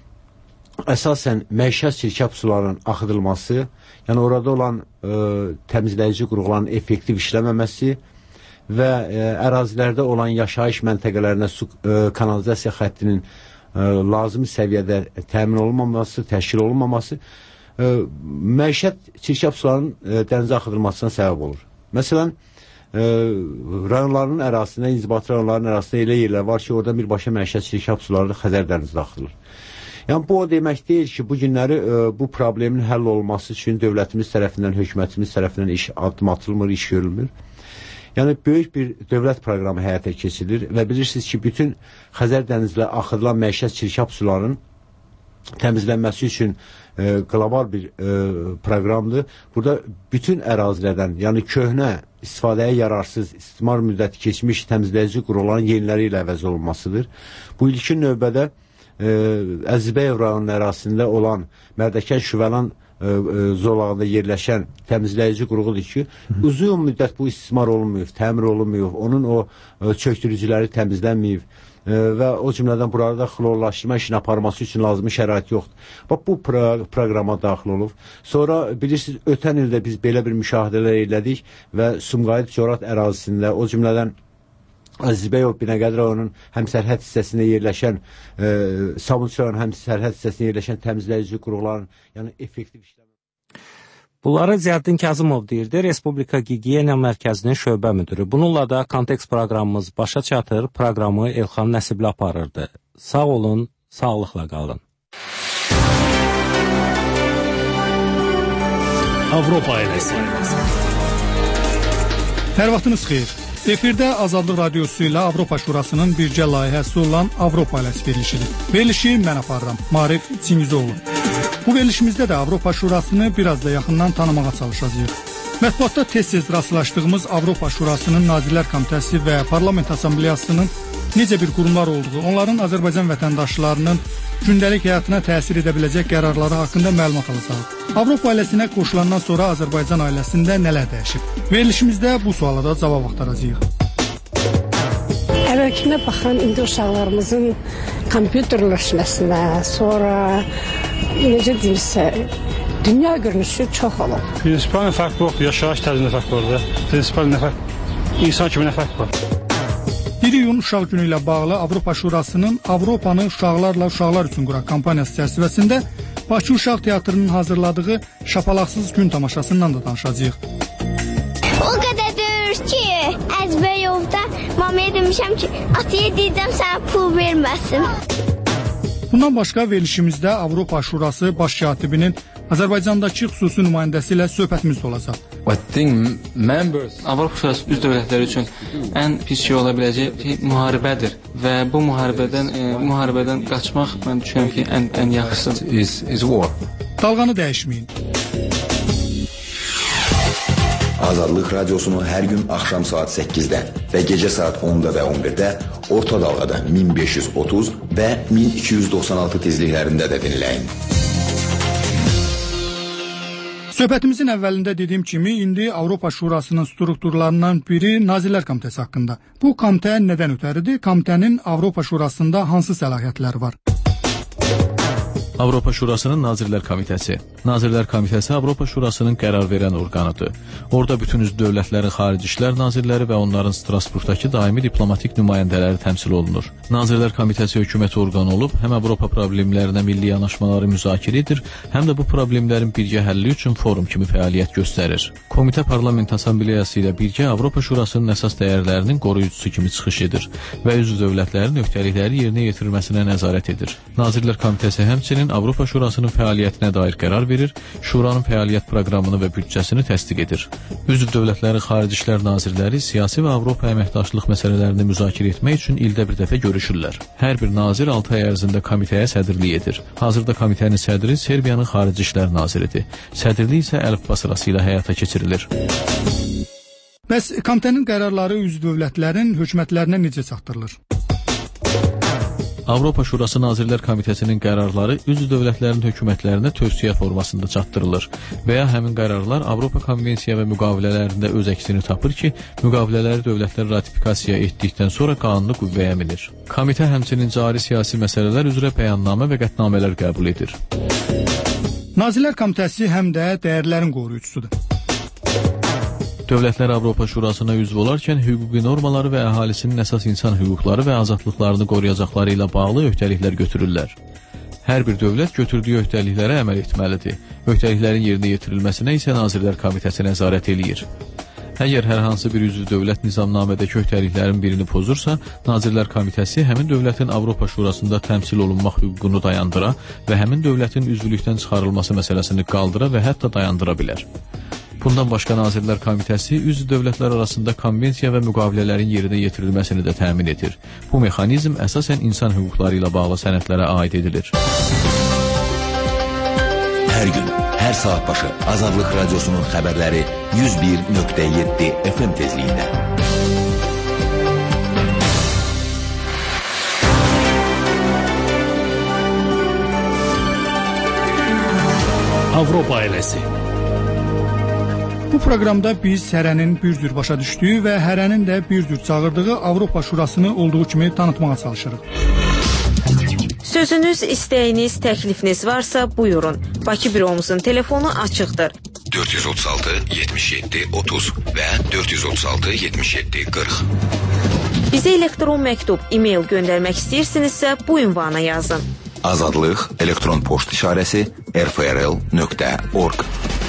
əsasən məişət çirkab sularının axıdılması, yəni orada olan e, təmizləyici qurğuların effektiv işləməməsi və e, ərazilərdə olan yaşayış məntəqələrinə su e, kanalizasiya xəttinin e, lazımi səviyyədə təmin olunmaması, təşkil olunmaması e, məişət çirkab sularının e, dənizə axıdılmasına səbəb olur. Məsələn, e, rayonların ərazisində, inzibati rayonların ərazisində elə yerlər var ki, orada birbaşa məişət çirkab suları Xəzər dənizdə axıdılır. Yəni, bu o demək deyil ki, bu günləri e, bu problemin həll olması üçün dövlətimiz tərəfindən, hökumətimiz tərəfindən iş addım atılmır, iş görülmür. Yəni, böyük bir dövlət proqramı həyata keçirilir və bilirsiniz ki, bütün Xəzər dənizlə axıdılan məişət çirkab sularının təmizlənməsi üçün e, qlobal bir e, proqramdır. Burada bütün ərazilərdən, yəni köhnə, istifadəyə yararsız, istismar müddəti keçmiş təmizləyici qurğuların yeniləri ilə əvəz olunmasıdır. Bu ilkin növbədə e, Əzizbəyov rayonunun ərazisində olan Mərdəkən Şüvəlan e, e, zolağında yerləşən təmizləyici qurğudur ki, uzun müddət bu istismar olunmuyor, təmir olunmuyor, onun o e, çöktürücüləri təmizlənməyib e, və o cümlədən burada xlorlaşdırma işini aparması üçün lazımi şərait yoxdur. Bax, bu pro proqrama daxil olub. Sonra bilirsiniz, ötən ildə biz belə bir müşahidələr elədik və Sumqayıt Corat ərazisində, o cümlədən Əzizbəyov Binəqədi rayonunun həm sərhəd hissəsində yerləşən, e, Sabunçu rayonunun həm sərhəd hissəsində yerləşən təmizləyici qurğuların, yəni effektiv işləmə. Bunları Ziyəddin Kazımov deyirdi, Respublika Gigiyena Mərkəzinin şöbə müdürü. Bununla da kontekst proqramımız başa çatır, proqramı Elxan Nəsibli aparırdı. Sağ olun, sağlıqla qalın. Avropa ailəsi. Hər vaxtınız xeyir. Efirdə Azadlıq Radiosu ilə Avropa Şurasının birgə layihəsi olan Avropa ailəsi verilişidir. Verilişi mən aparıram, Marif Çingizoğlu. Bu verilişimizdə də Avropa Şurasını biraz da yaxından tanımağa çalışacağıq. Mətbuatda tez-tez rastlaşdığımız Avropa Şurasının Nazirlər Komitəsi və Parlament Assambleyasının necə bir qurumlar olduğu, onların Azərbaycan vətəndaşlarının gündəlik həyatına təsir edə biləcək qərarları haqqında məlumat alacaq. Avropa ailəsinə qoşulandan sonra Azərbaycan ailəsində nələr dəyişib? Verilişimizdə bu suala da cavab axtaracağıq. Əvvəlkinə baxan indi uşaqlarımızın kompüterləşməsinə, sonra necə deyirsə, dünya görünüşü çox olub. Prinsipal nə fərq yoxdur, yaşayış tərzində fərq var da. Prinsipal nə fərq, insan kimi nə fərq var. bir iyun Uşaq Günü ilə bağlı Avropa Şurasının Avropanı uşaqlarla uşaqlar üçün quraq kampaniyası çərçivəsində Bakı Uşaq Teatrının hazırladığı Şapalaqsız Gün tamaşasından da danışacağıq. O qədər döyür ki, Əzbəyovda mamaya demişəm ki, ataya deyəcəm sənə pul verməsin. Bundan başqa verilişimizdə Avropa Şurası baş katibinin Azərbaycandakı xüsusi nümayəndəsi ilə söhbətimiz olacaq. Avropa Şurası üzv dövlətləri üçün ən pis şey ola biləcək şey müharibədir və bu müharibədən e, müharibədən qaçmaq mən düşünürəm ki, ən ən yaxşısı is is war. Dalğanı dəyişməyin. Azadlıq Radiosunu hər gün axşam saat səkkizdə və gecə saat onda və on birdə orta dalğada min beş yüz otuz və min iki yüz doxsan altı tezliklərində də dinləyin. Söhbətimizin əvvəlində dediyim kimi, indi Avropa Şurasının strukturlarından biri Nazirlər Komitəsi haqqında. Bu komitə nədən ötəridir? Komitənin Avropa Şurasında hansı səlahiyyətləri var? Avropa Şurasının Nazirlər Komitəsi. Nazirlər Komitəsi Avropa Şurasının qərar verən orqanıdır. Orada bütün üzv dövlətlərin xarici işlər nazirləri və onların Strasburqdakı daimi diplomatik nümayəndələri təmsil olunur. Nazirlər Komitəsi hökumət orqanı olub, həm Avropa problemlərinə milli yanaşmaları müzakirə edir, həm də bu problemlərin birgə həlli üçün forum kimi fəaliyyət göstərir. Komitə Parlament Assambleyası ilə birgə Avropa Şurasının əsas dəyərlərinin qoruyucusu kimi çıxış edir və üzv dövlətlərin öhdəlikləri yerinə yetirilməsinə nəzarət edir. Nazirlər Komitəsi həmçinin Avropa Şurasının fəaliyyətinə dair qərar verir, Şuranın fəaliyyət proqramını və büdcəsini təsdiq edir. Üzv dövlətlərin xarici işlər nazirləri siyasi və Avropa əməkdaşlıq məsələlərini müzakirə etmək üçün ildə bir dəfə görüşürlər. Hər bir nazir altı ay ərzində komitəyə sədrlik edir. Hazırda komitənin sədri Serbiyanın xarici işlər naziridir. Sədrlik isə əlifba sırası ilə həyata keçirilir. Bəs komitənin qərarları üzv dövlətlərin hökumətlərinə necə çatdırılır? Avropa Şurası Nazirlər Komitəsinin qərarları üzv dövlətlərin hökumətlərinə tövsiyə formasında çatdırılır və ya həmin qərarlar Avropa Konvensiya və müqavilələrində öz əksini tapır ki, müqavilələri dövlətlər ratifikasiya etdikdən sonra qanuni qüvvəyə minir. Komitə həmçinin cari siyasi məsələlər üzrə bəyannamə və qətnamələr qəbul edir. Nazirlər Komitəsi həm də dəyərlərin qoruyucusudur. Dövlətlər Avropa Şurasına üzv olarkən hüquqi normaları və əhalisinin əsas insan hüquqları və azadlıqlarını qoruyacaqları ilə bağlı öhdəliklər götürürlər. Hər bir dövlət götürdüyü öhdəliklərə əməl etməlidir. Öhdəliklərin yerinə yetirilməsinə isə Nazirlər Komitəsi nəzarət eləyir. Əgər hər hansı bir üzv dövlət nizamnamədəki öhdəliklərin birini pozursa, Nazirlər Komitəsi həmin dövlətin Avropa Şurasında təmsil olunmaq hüququnu dayandıra və həmin dövlətin üzvlükdən çıxarılması məsələsini qaldıra və hətta dayandıra bilər. Bundan başqa Nazirlər Komitəsi üzv dövlətlər arasında konvensiya və müqavilələrin yerinə yetirilməsini də təmin edir. Bu mexanizm əsasən insan hüquqları ilə bağlı sənədlərə aid edilir. Hər gün, hər saat başı Azadlıq Radiosunun xəbərləri yüz bir nöqtə yeddi F M tezliyində. Avropa ailəsi. Bu proqramda biz hərənin bir cür başa düşdüyü və hərənin də bir cür çağırdığı Avropa Şurasını olduğu kimi tanıtmağa çalışırıq. Sözünüz, istəyiniz, təklifiniz varsa buyurun. Bakı büromuzun telefonu açıqdır. dörd yüz otuz altı yetmiş yeddi otuz və dörd yüz otuz altı yetmiş yeddi qırx. Bizə elektron məktub, e-mail göndərmək istəyirsinizsə bu ünvana yazın. Azadlıq elektron poçt işarəsi r f r l nöqtə org.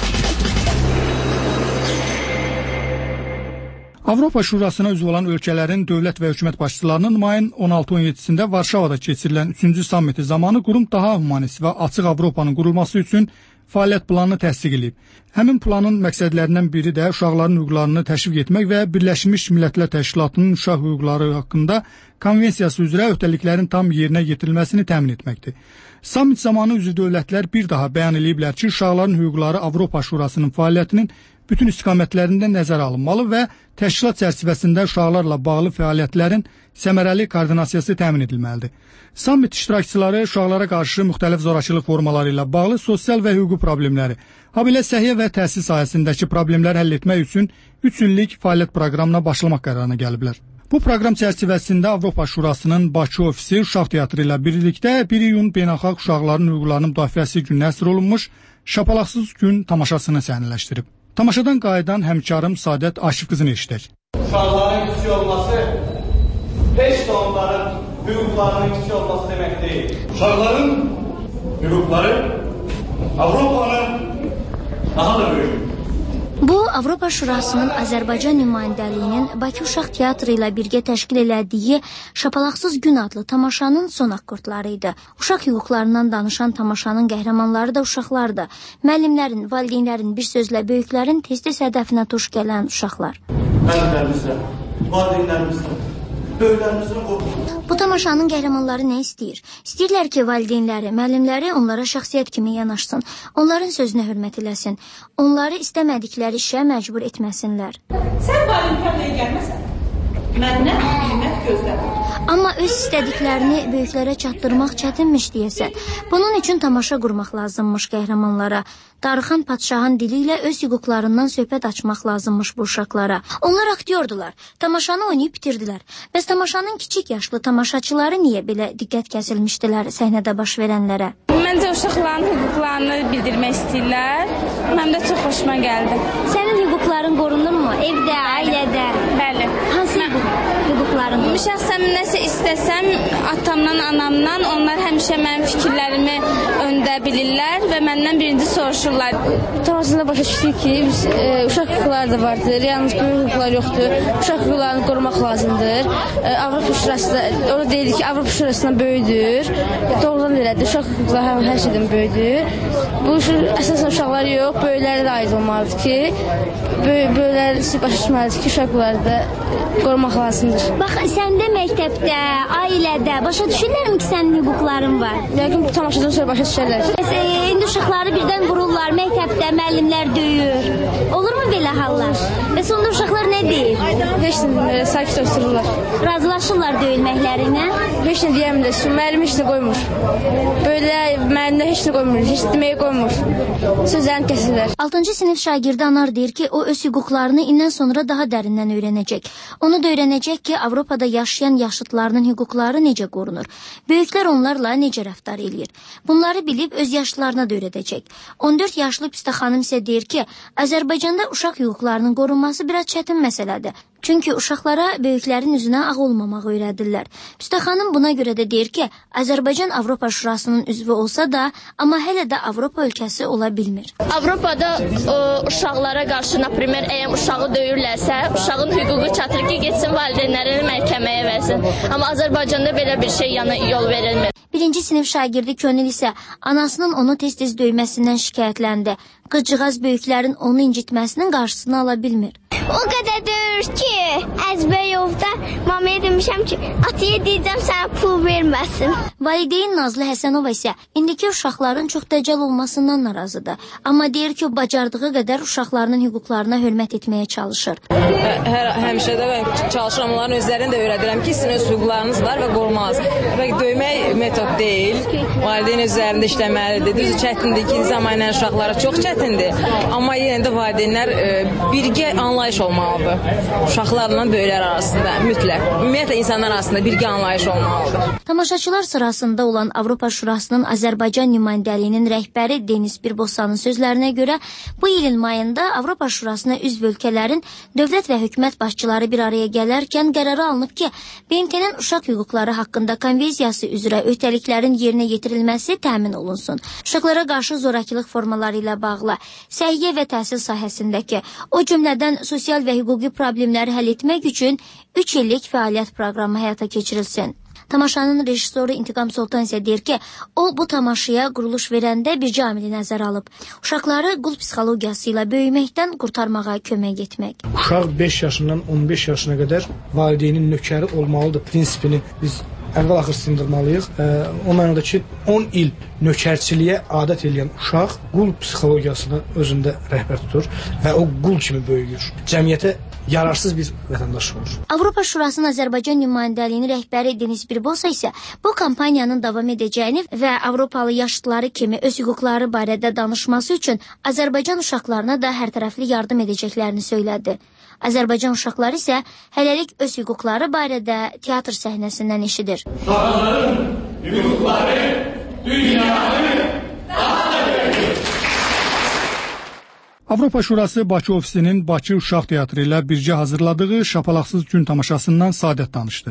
Avropa Şurasına üzv olan ölkələrin dövlət və hökumət başçılarının mayın on altı on yeddisində Varşavada keçirilən üçüncü sammiti zamanı qurum daha humanist və açıq Avropanın qurulması üçün fəaliyyət planını təsdiq edib. Həmin planın məqsədlərindən biri də uşaqların hüquqlarını təşviq etmək və Birləşmiş Millətlər Təşkilatının uşaq hüquqları haqqında konvensiyası üzrə öhdəliklərin tam yerinə yetirilməsini təmin etməkdir. Sammit zamanı üzv dövlətlər bir daha bəyan ediblər ki, uşaqların hüquqları Avropa Şurasının fəaliyyətinin bütün istiqamətlərində nəzərə alınmalı və təşkilat çərçivəsində uşaqlarla bağlı fəaliyyətlərin səmərəli koordinasiyası təmin edilməlidir. Sammit iştirakçıları uşaqlara qarşı müxtəlif zorakılıq formaları ilə bağlı sosial və hüquqi problemləri, habelə səhiyyə və təhsil sahəsindəki problemləri həll etmək üçün üç illik fəaliyyət proqramına başlamaq qərarına gəliblər. Bu proqram çərçivəsində Avropa Şurasının Bakı ofisi Uşaq Teatrı ilə birlikdə bir iyun Beynəlxalq Uşaqların Hüquqlarının Müdafiəsi gününə həsr olunmuş Şapalaqsız gün tamaşasını səhnələşdirib. Tamaşadan qayıdan həmkarım Sadət Aşif qızını eşidək. Uşaqların kiçik olması heç də onların hüquqlarının kiçik olması demək deyil. Uşaqların hüquqları Avropanın daha da böyük. Bu, Avropa Şurasının Azərbaycan nümayəndəliyinin Bakı Uşaq Teatrı ilə birgə təşkil elədiyi Şapalaqsız gün adlı tamaşanın son akkordları idi. Uşaq hüquqlarından danışan tamaşanın qəhrəmanları da uşaqlardır. Müəllimlərin, valideynlərin, bir sözlə böyüklərin tez-tez hədəfinə tuş gələn uşaqlar. Müəllimlərimizlə, valideynlərimizlə, böyüklərimizdən qorxmuruq. Bu tamaşanın qəhrəmanları nə istəyir? İstəyirlər ki, valideynləri, müəllimləri onlara şəxsiyyət kimi yanaşsın, onların sözünə hörmət eləsin, onları istəmədikləri işə məcbur etməsinlər. Sən bu imkanla gəlməsən, məndən qiymət gözləmir. Amma öz istədiklərini böyüklərə çatdırmaq çətinmiş deyəsən. Bunun üçün tamaşa qurmaq lazımmış qəhrəmanlara. Darıxan padşahın dili ilə öz hüquqlarından söhbət açmaq lazımmış bu uşaqlara. Onlar aktyordular. Tamaşanı oynayıb bitirdilər. Bəs tamaşanın kiçik yaşlı tamaşaçıları niyə belə diqqət kəsilmişdilər səhnədə baş verənlərə? Məncə uşaqların hüquqlarını bildirmək istəyirlər. Mənim də çox xoşuma gəldi. Sənin hüquqların qorunurmu? Evdə, ailədə? Bəli. Hansı hüquqların? Şəxsən nəsə istəsəm, atamdan, anamdan, onlar həmişə mənim fikirlərimi öndə bilirlər və məndən birinci soruşurlar. Tamaşada başa düşdük ki, biz, e, uşaq hüquqları da vardır, yalnız böyük hüquqlar yoxdur. Uşaq hüquqlarını qorumaq lazımdır. E, Avropa Şurası da, orada deyilir ki, Avropa Şurasından böyüdür. Doğrudan elədir, uşaq hüquqları hər, hər şeydən böyüdür. Bu əsasən uşaqlar yox, böyüklərə də aid olmalıdır ki, böyük, böyüklər başa düşməlidir ki, uşaq hüquqları da qorumaq lazımdır. Bax, səndə məktəbdə, ailədə başa düşürlərmi ki, sənin hüquqların var? Yəqin bu tamaşadan sonra başa düşərlər. Bəs, e, indi uşaqları birdən vururlar, məktəbdə müəllimlər döyür. Olurmu belə hallar? Bəs onda uşaqlar nə deyir? Heç nə, sakit otururlar. Razılaşırlar döyülməklərinə? Heç nə deyəmirlər, müəllim heç nə qoymur. Böyle müəllimlər heç nə qoymur, heç deməyə qoymur. Sözlərini kəsirlər. altıncı sinif şagirdi Anar deyir ki, o öz hüquqlarını indən sonra daha dərindən öyrənəcək. Onu da öyrənəcək ki, Avropada yaşayan yaşıtlarının hüquqları necə qorunur. Böyüklər onlarla necə rəftar eləyir. Bunları bilib öz yaşlılarına da öyrədəcək. on dörd yaşlı Püstə xanım isə deyir ki, Azərbaycanda uşaq hüquqlarının qorunması biraz çətin məsələdir. Çünki uşaqlara böyüklərin üzünə ağ olmamağı öyrədirlər. Püstə xanım buna görə də deyir ki, Azərbaycan Avropa Şurasının üzvü olsa da, amma hələ də Avropa ölkəsi ola bilmir. Avropada o, uşaqlara qarşı, например, əgər uşağı döyürlərsə, uşağın hüququ çatır ki, getsin valideynlərini məhkəməyə versin. Amma Azərbaycanda belə bir şey yana yol verilmir. Birinci sinif şagirdi Könül isə anasının onu tez-tez döyməsindən şikayətləndi. Qızcığaz böyüklərin onu incitməsinin qarşısını ala bilmir. O qədər döyür ki, əzbəyovda mamaya demişəm ki, ataya deyəcəm sənə pul verməsin. Valideyn Nazlı Həsənova isə indiki uşaqların çox dəcəl olmasından narazıdır. Amma deyir ki, o bacardığı qədər uşaqlarının hüquqlarına hörmət etməyə çalışır. Hər, həmişə də mən çalışıram, onların özlərini də öyrədirəm ki, sizin öz hüquqlarınız var və qorunmalısınız. Döymək metod deyil, valideyn özlərində işləməlidir. Düz çətindir ki, zamanla uşaqlara çox çətindir. Amma yenə də valideynlər e, birgə anlayış olmalıdır. Uşaqlarla böyüklər arasında mütləq. Ümumiyyətlə insanlar arasında birgə anlayış olmalıdır. Tamaşaçılar sırasında olan Avropa Şurasının Azərbaycan nümayəndəliyinin rəhbəri Deniz Birbosanın sözlərinə görə bu ilin mayında Avropa Şurasına üzv ölkələrin dövlət və hökumət başçıları bir araya gələrkən qərarı alınıb ki, B M T-nin uşaq hüquqları haqqında konvensiyası üzrə öhdəliklərin yerinə yetirilməsi təmin olunsun. Uşaqlara qarşı zorakılıq formaları ilə bağlı səhiyyə və təhsil sahəsindəki, o cümlədən sosial və hüquqi problemləri həll etmək üçün üç illik fəaliyyət proqramı həyata keçirilsin. Tamaşanın rejissoru İntiqam Soltan isə deyir ki, o bu tamaşaya quruluş verəndə bir amili nəzərə alıb. Uşaqları qul psixologiyası ilə böyüməkdən qurtarmağa kömək etmək. Uşaq beş yaşından on beş yaşına qədər valideynin nökəri olmalıdır prinsipini biz əvvəl-axır sındırmalıyıq. E, o mənada ki, on il nökərçiliyə adət edən uşaq qul psixologiyasını özündə rəhbər tutur və o qul kimi böyüyür. Cəmiyyətə yararsız bir vətəndaş olur. Avropa Şurasının Azərbaycan nümayəndəliyinin rəhbəri Deniz Birbosa isə bu kampaniyanın davam edəcəyini və Avropalı yaşlıları kimi öz hüquqları barədə danışması üçün Azərbaycan uşaqlarına da hərtərəfli yardım edəcəklərini söylədi. Azərbaycan uşaqları isə hələlik öz hüquqları barədə teatr səhnəsindən eşidir. Uşaqların hüquqları dünyanı daha da böyüdür. Avropa Şurası Bakı ofisinin Bakı Uşaq Teatrı ilə birgə hazırladığı Şapalaqsız gün tamaşasından Saadət danışdı.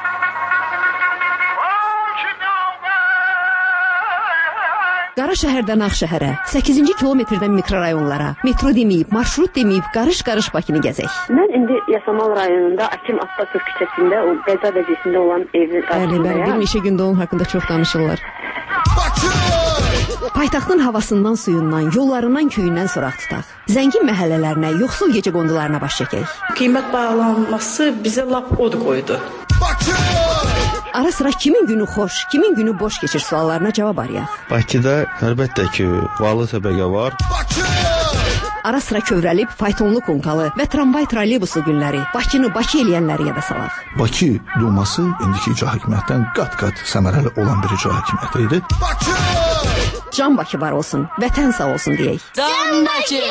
Qara şəhərdən Ağşəhərə, səkkizinci kilometrdən mikrorayonlara, metro deməyib, marşrut deməyib, qarış-qarış Bakını gəzək. Mən indi Yasamal rayonunda Akim Abbasov küçəsində, o qəza vəziyyətində olan evin qarşısındayım. Bəli, bəli, bir neçə gündə onun haqqında çox danışırlar. Paytaxtın havasından, suyundan, yollarından, köyündən soraq tutaq. Zəngin məhəllələrinə, yoxsul gecə qondularına baş çəkək. Qiymət bağlanması bizə lap od qoydu. Ara sıra kimin günü xoş, kimin günü boş keçir suallarına cavab arayaq. Bakıda əlbəttə ki, varlı təbəqə var. Ara sıra kövrəlib faytonlu konkalı və tramvay trolleybuslu günləri, Bakını Bakı eləyənləri yada salaq. Bakı Duması indiki icra hakimiyyətdən qat-qat səmərəli olan bir icra hakimiyyəti idi. Can Bakı var olsun, vətən sağ olsun deyək. Can Bakı!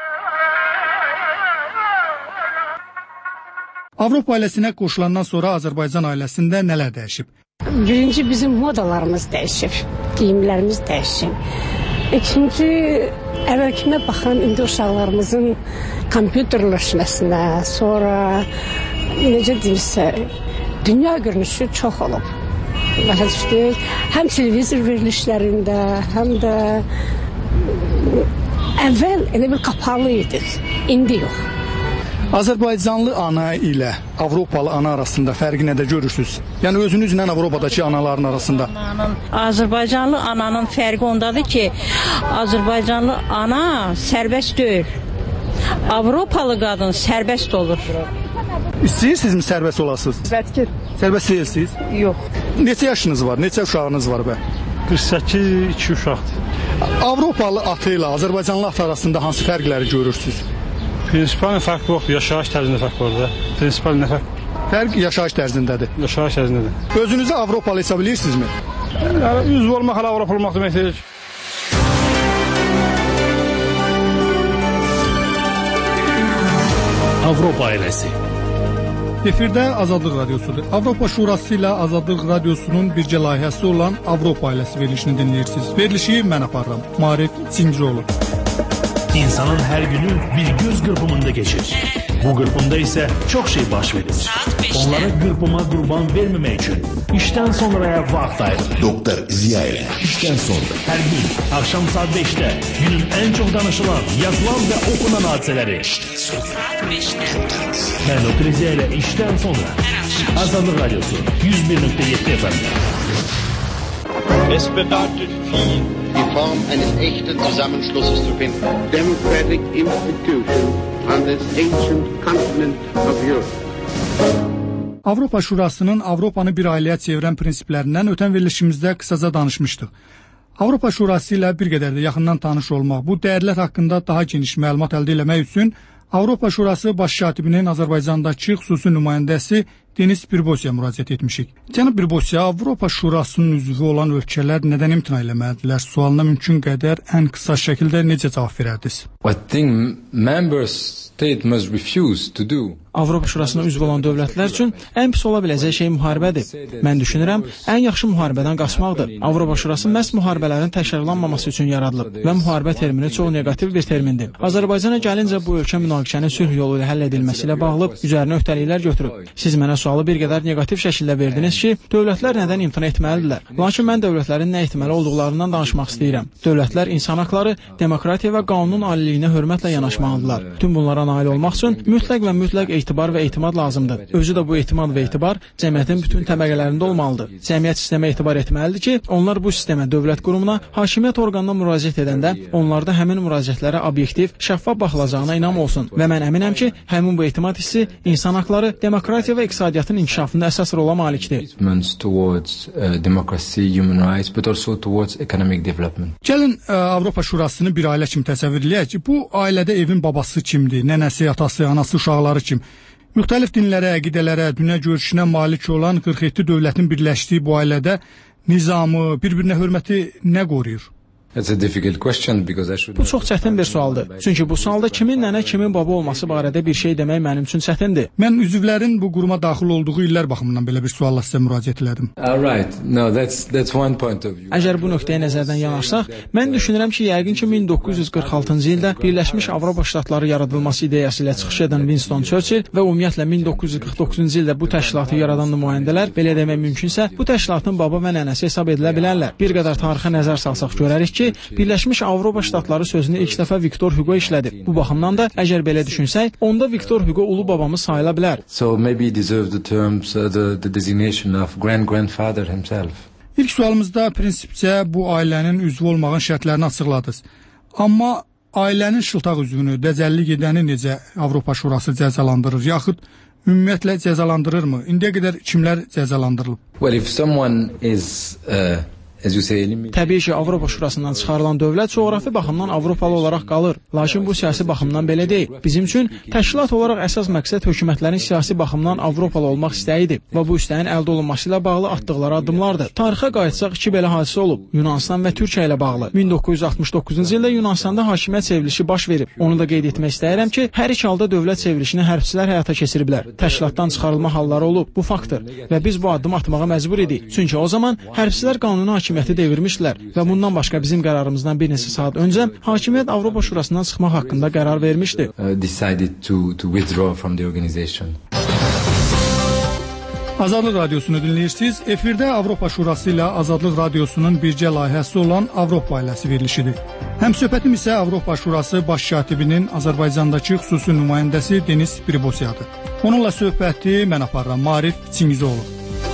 Avropa ailəsinə qoşulandan sonra Azərbaycan ailəsində nələr dəyişib? Birinci bizim modalarımız dəyişib, geyimlərimiz dəyişib. İkinci, əvvəlkimə baxan indi uşaqlarımızın kompüterləşməsinə, sonra necə deyirsə, dünya görünüşü çox olub. Başa düşdük, həm televizor verilişlərində, həm də əvvəl elə bir qapalı idi, indi yox. Azərbaycanlı ana ilə Avropalı ana arasında fərqi nədə görürsünüz? Yəni özünüzlə Avropadakı anaların arasında. Azərbaycanlı ananın fərqi ondadır ki, Azərbaycanlı ana sərbəst deyil. Avropalı qadın sərbəst olur. İstəyirsinizmi sərbəst olasınız? Bəlkə. Sərbəst deyilsiniz? Yox. Neçə yaşınız var? Neçə uşağınız var bə? qırx səkkiz, iki uşaqdır. Avropalı atı ilə Azərbaycanlı atı arasında hansı fərqləri görürsünüz? Prinsipalın fərqi yoxdur, yaşayış tərzində fərq var da. Prinsipalın nə fərq? Fərq yaşayış tərzindədir. Yaşayış tərzindədir. Özünüzü Avropalı hesab edirsinizmi? Yəni, üzv olmaq hələ Avropalı olmaq demək deyil. Avropa ailəsi. Efirdə Azadlıq Radiosudur. Avropa Şurası ilə Azadlıq Radiosunun bircə layihəsi olan Avropa ailəsi verilişini dinləyirsiniz. Verilişi mən aparıram. Maarif Çingizoğlu. İnsanın hər günü bir göz qırpımında geçir. Bu qırpımda isə çox şey baş verir. Onlara qırpıma qurban verməmək üçün işdən sonraya vaxt ayırır. Doktor Ziya ilə İşdən sonra hər gün axşam saat beşdə günün ən çox danışılan, yazılan və okunan hadisələri. Saat beşdə. Mən Doktor Ziya ilə işdən sonra Azadlıq Radiosu yüz bir nöqtə yeddi F M'də. Es bedeutet viel, die Form eines echten Zusammenschlusses zu finden. Democratic institution on this ancient continent of Europe. Avropa Şurasının Avropanı bir ailəyə çevirən prinsiplərindən ötən verilişimizdə qısaca danışmışdıq. Avropa Şurası ilə bir qədər də yaxından tanış olmaq, bu dəyərlər haqqında daha geniş məlumat əldə etmək üçün Avropa Şurası baş katibinin Azərbaycandakı xüsusi nümayəndəsi Denis Birbosya müraciət etmişik. Cənab Birbosya, Avropa Şurasının üzvü olan ölkələr nədən imtina eləməlidirlər? Sualına mümkün qədər ən qısa şəkildə necə cavab verərdiniz? I think member state must refuse to do. Avropa Şurasına üzv olan dövlətlər üçün ən pis ola biləcək şey müharibədir. Mən düşünürəm, ən yaxşı müharibədən qaçmaqdır. Avropa Şurası məhz müharibələrin təkrarlanmaması üçün yaradılıb və müharibə termini çox neqativ bir termindir. Azərbaycana gəlincə bu ölkə münaqişənin sülh yolu ilə həll edilməsi ilə bağlı üzərinə öhdəliklər götürüb. Siz mənə sualı bir qədər neqativ şəkildə verdiniz ki, dövlətlər nədən imtina etməlidirlər? Lakin mən dövlətlərin nə etməli olduqlarından danışmaq istəyirəm. Dövlətlər insan haqları, demokratiya və qanunun aliliyinə hörmətlə yanaşmalıdırlar. Bütün bunlara nail olmaq üçün mütləq və mütləq etibar və etimad lazımdır. Özü də bu etimad və etibar cəmiyyətin bütün təbəqələrində olmalıdır. Cəmiyyət sistemə etibar etməlidir ki, onlar bu sistemə, dövlət qurumuna, hakimiyyət orqanına müraciət edəndə onlarda həmin müraciətlərə obyektiv, şəffaf baxılacağına inam olsun. Və mən əminəm ki, həmin bu etimad hissi insan haqları, demokratiya və iqtisadiyyatın inkişafında əsas rola malikdir. Towards uh, democracy, human rights, but also towards economic development. Gəlin Avropa Şurasını bir ailə kimi təsəvvür eləyək ki, bu ailədə evin babası kimdir, nənəsi, atası, anası, uşaqları kim? Müxtəlif dinlərə, əqidələrə, dünya görüşünə malik olan qırx yeddi dövlətin birləşdiyi bu ailədə nizamı, bir-birinə hörməti nə qoruyur? Bu çox çətin bir sualdır. Çünki bu sualda kimin nənə, kimin baba olması barədə bir şey demək mənim üçün çətindir. Mən üzvlərin bu quruma daxil olduğu illər baxımından belə bir sualla sizə müraciət elədim. Right. No, that's, that's one point of view. Əgər bu nöqtəyə nəzərdən yanaşsaq, mən düşünürəm ki, yəqin ki, min doqquz yüz qırx altıncı ildə Birləşmiş Avropa Ştatları yaradılması ideyası ilə çıxış edən Winston Churchill və ümumiyyətlə min doqquz yüz qırx doqquzuncu ildə bu təşkilatı yaradan nümayəndələr, belə demək mümkünsə, bu təşkilatın baba və nənəsi hesab edilə bilərlər. Bir qədər tarixə nəzər salsaq görərik ki, Birləşmiş Avropa Ştatları sözünü ilk dəfə Viktor Hugo işlədib. Bu baxımdan da əgər belə düşünsək, onda Viktor Hugo ulu babamız sayıla bilər. So maybe he deserves the terms, uh, the, the designation of grand-grandfather himself. İlk sualımızda prinsipcə bu ailənin üzvü olmağın şərtlərini açıqladınız. Amma ailənin şıltaq üzvünü, dəcəllik edəni necə Avropa Şurası cəzalandırır, yaxud ümumiyyətlə cəzalandırırmı? İndiyə qədər kimlər cəzalandırılıb? Well, if someone is uh, Təbii ki, Avropa Şurasından çıxarılan dövlət coğrafi baxımdan Avropalı olaraq qalır. Lakin bu siyasi baxımdan belə deyil. Bizim üçün təşkilat olaraq əsas məqsəd hökumətlərin siyasi baxımdan Avropalı olmaq istəyidir və bu istəyin əldə olunması ilə bağlı atdıqları addımlardır. Tarixə qayıtsaq iki belə hadisə olub. Yunanistan və Türkiyə ilə bağlı. min doqquz yüz altmış doqquzuncu ildə Yunanistanda hakimiyyət çevrilişi baş verib. Onu da qeyd etmək istəyirəm ki, hər iki halda dövlət çevrilişini hərbçilər həyata keçiriblər. Təşkilatdan çıxarılma halları olub. Bu faktdır və biz bu addım atmağa məcbur idik. Çünki o zaman hərbçilər qanuni hakimiyyət hakimiyyəti devirmişdilər və bundan başqa bizim qərarımızdan bir neçə saat öncə hakimiyyət Avropa Şurasından çıxmaq haqqında qərar vermişdi. Azadlıq Radiosunu dinləyirsiniz. Efirdə Avropa Şurası ilə Azadlıq Radiosunun bircə layihəsi olan Avropa ailəsi verilişidir. Həmsöhbətim isə Avropa Şurası baş katibinin Azərbaycandakı xüsusi nümayəndəsi Deniz Pribosyadır. Onunla söhbəti mən aparıram, Maarif Çingizoğlu.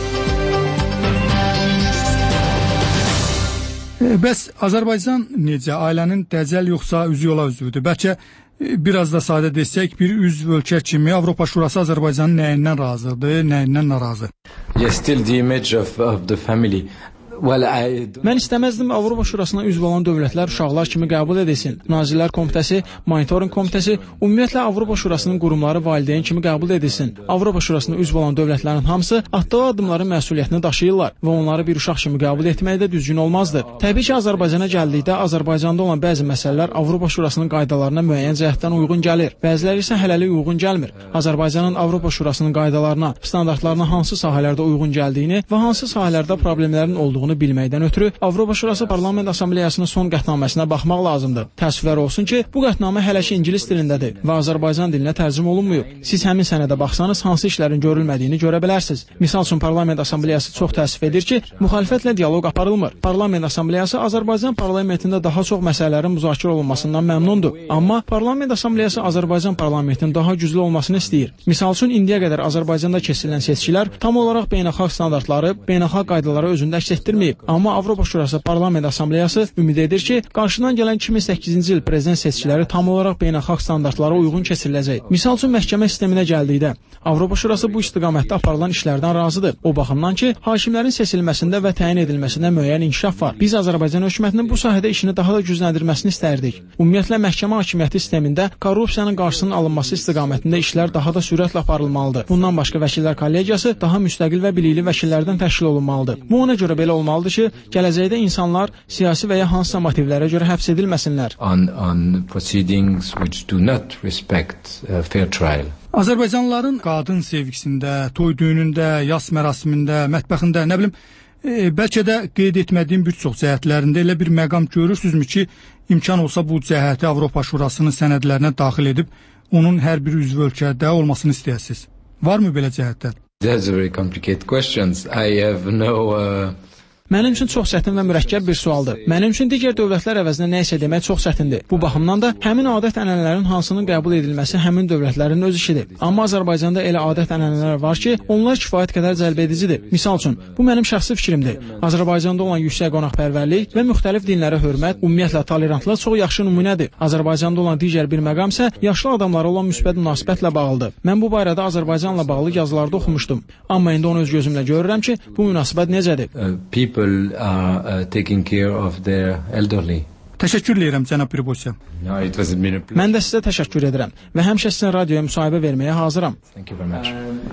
Bəs Azərbaycan necə? Ailənin dəcəl yoxsa üzü yola üzvüdür? Bəlkə biraz da sadə desək, bir üzv ölkə kimi Avropa Şurası Azərbaycanın nəyindən razıdır, nəyindən narazı? Yes, still the image of, of the family. Well, I... Mən istəməzdim Avropa Şurasına üzv olan dövlətlər uşaqlar kimi qəbul edilsin. Nazirlər Komitəsi, Monitoring Komitəsi, ümumiyyətlə Avropa Şurasının qurumları valideyn kimi qəbul edilsin. Avropa Şurasına üzv olan dövlətlərin hamısı atdığı addımların məsuliyyətini daşıyırlar və onları bir uşaq kimi qəbul etmək də düzgün olmazdı. Təbii ki, Azərbaycana gəldikdə Azərbaycanda olan bəzi məsələlər Avropa Şurasının qaydalarına müəyyən cəhətdən uyğun gəlir. Bəziləri isə hələlik uyğun gəlmir. Azərbaycanın Avropa Şurasının qaydalarına, standartlarına hansı sahələrdə uyğun gəldiyini və hansı sahələrdə problemlərin olduğunu bilməkdən ötürü Avropa Şurası Parlament Assambleyasının son qətnaməsinə baxmaq lazımdır. Təəssüflər olsun ki, bu qətnamə hələ ki ingilis dilindədir və Azərbaycan dilinə tərcümə olunmuyub. Siz həmin sənədə baxsanız hansı işlərin görülmədiyini görə bilərsiniz. Misal üçün Parlament Assambleyası çox təəssüf edir ki, müxalifətlə dialoq aparılmır. Parlament Assambleyası Azərbaycan parlamentində daha çox məsələlərin müzakirə olunmasından məmnundur. Amma Parlament Assambleyası Azərbaycan parlamentinin daha güclü olmasını istəyir. Misal üçün indiyə qədər Azərbaycanda keçirilən seçkilər tam olaraq beynəlxalq standartları, beynəlxalq qaydaları özündə əks etdirmir. Amma Avropa Şurası Parlament Assambleyası ümid edir ki, qarşıdan gələn iki min səkkizinci il prezident seçkiləri tam olaraq beynəlxalq standartlara uyğun keçiriləcək. Misal üçün məhkəmə sisteminə gəldikdə, Avropa Şurası bu istiqamətdə aparılan işlərdən razıdır. O baxımdan ki, hakimlərin seçilməsində və təyin edilməsində müəyyən inkişaf var. Biz Azərbaycan hökumətinin bu sahədə işini daha da gücləndirməsini istərdik. Ümumiyyətlə, məhkəmə hakimiyyəti sistemində korrupsiyanın qarşısının alınması istiqamətində işlər daha da sürətlə aparılmalıdır. Bundan başqa vəkillər kollegiyası daha müstəqil və bilikli vəkillərdən təşkil olunmalıdır. Bu ona görə belə olmalıdır ki, gələcəkdə insanlar siyasi və ya hansısa motivlərə görə həbs edilməsinlər. On, on proceedings which do not respect uh, fair trial. Azərbaycanlıların qadın sevgisində, toy düyünündə, yas mərasimində, mətbəxində, nə bilim, e, bəlkə də qeyd etmədiyim bir çox cəhətlərində elə bir məqam görürsünüzmü ki, imkan olsa bu cəhəti Avropa Şurasının sənədlərinə daxil edib, onun hər bir üzv ölkədə olmasını istəyəsiniz. Varmı belə cəhətlər? That's a very complicated questions. I have no... Uh... Mənim üçün çox çətin və mürəkkəb bir sualdır. Mənim üçün digər dövlətlər əvəzinə nə isə demək çox çətindir. Bu baxımdan da həmin adət-ənənələrin hansının qəbul edilməsi həmin dövlətlərin öz işidir. Amma Azərbaycanda elə adət-ənənələr var ki, onlar kifayət qədər cəlbedicidir. Misal üçün, bu mənim şəxsi fikrimdir. Azərbaycanda olan yüksək qonaqpərvərlik və müxtəlif dinlərə hörmət, ümumiyyətlə tolerantlıq çox yaxşı nümunədir. Azərbaycanda olan digər bir məqam isə yaşlı adamlara olan müsbət münasibətlə bağlıdır. Mən bu barədə Azərbaycanla bağlı yazılarda oxumuşdum. Amma indi onu öz gözümlə görürəm ki, bu münasibət necədir? Uh, Are, uh, taking care of their elderly. Təşəkkür edirəm, cənab Pribosya. No, it was a minute. Mən də sizə təşəkkür edirəm və həmişə sizin radioya müsahibə verməyə hazıram. Thank you very much.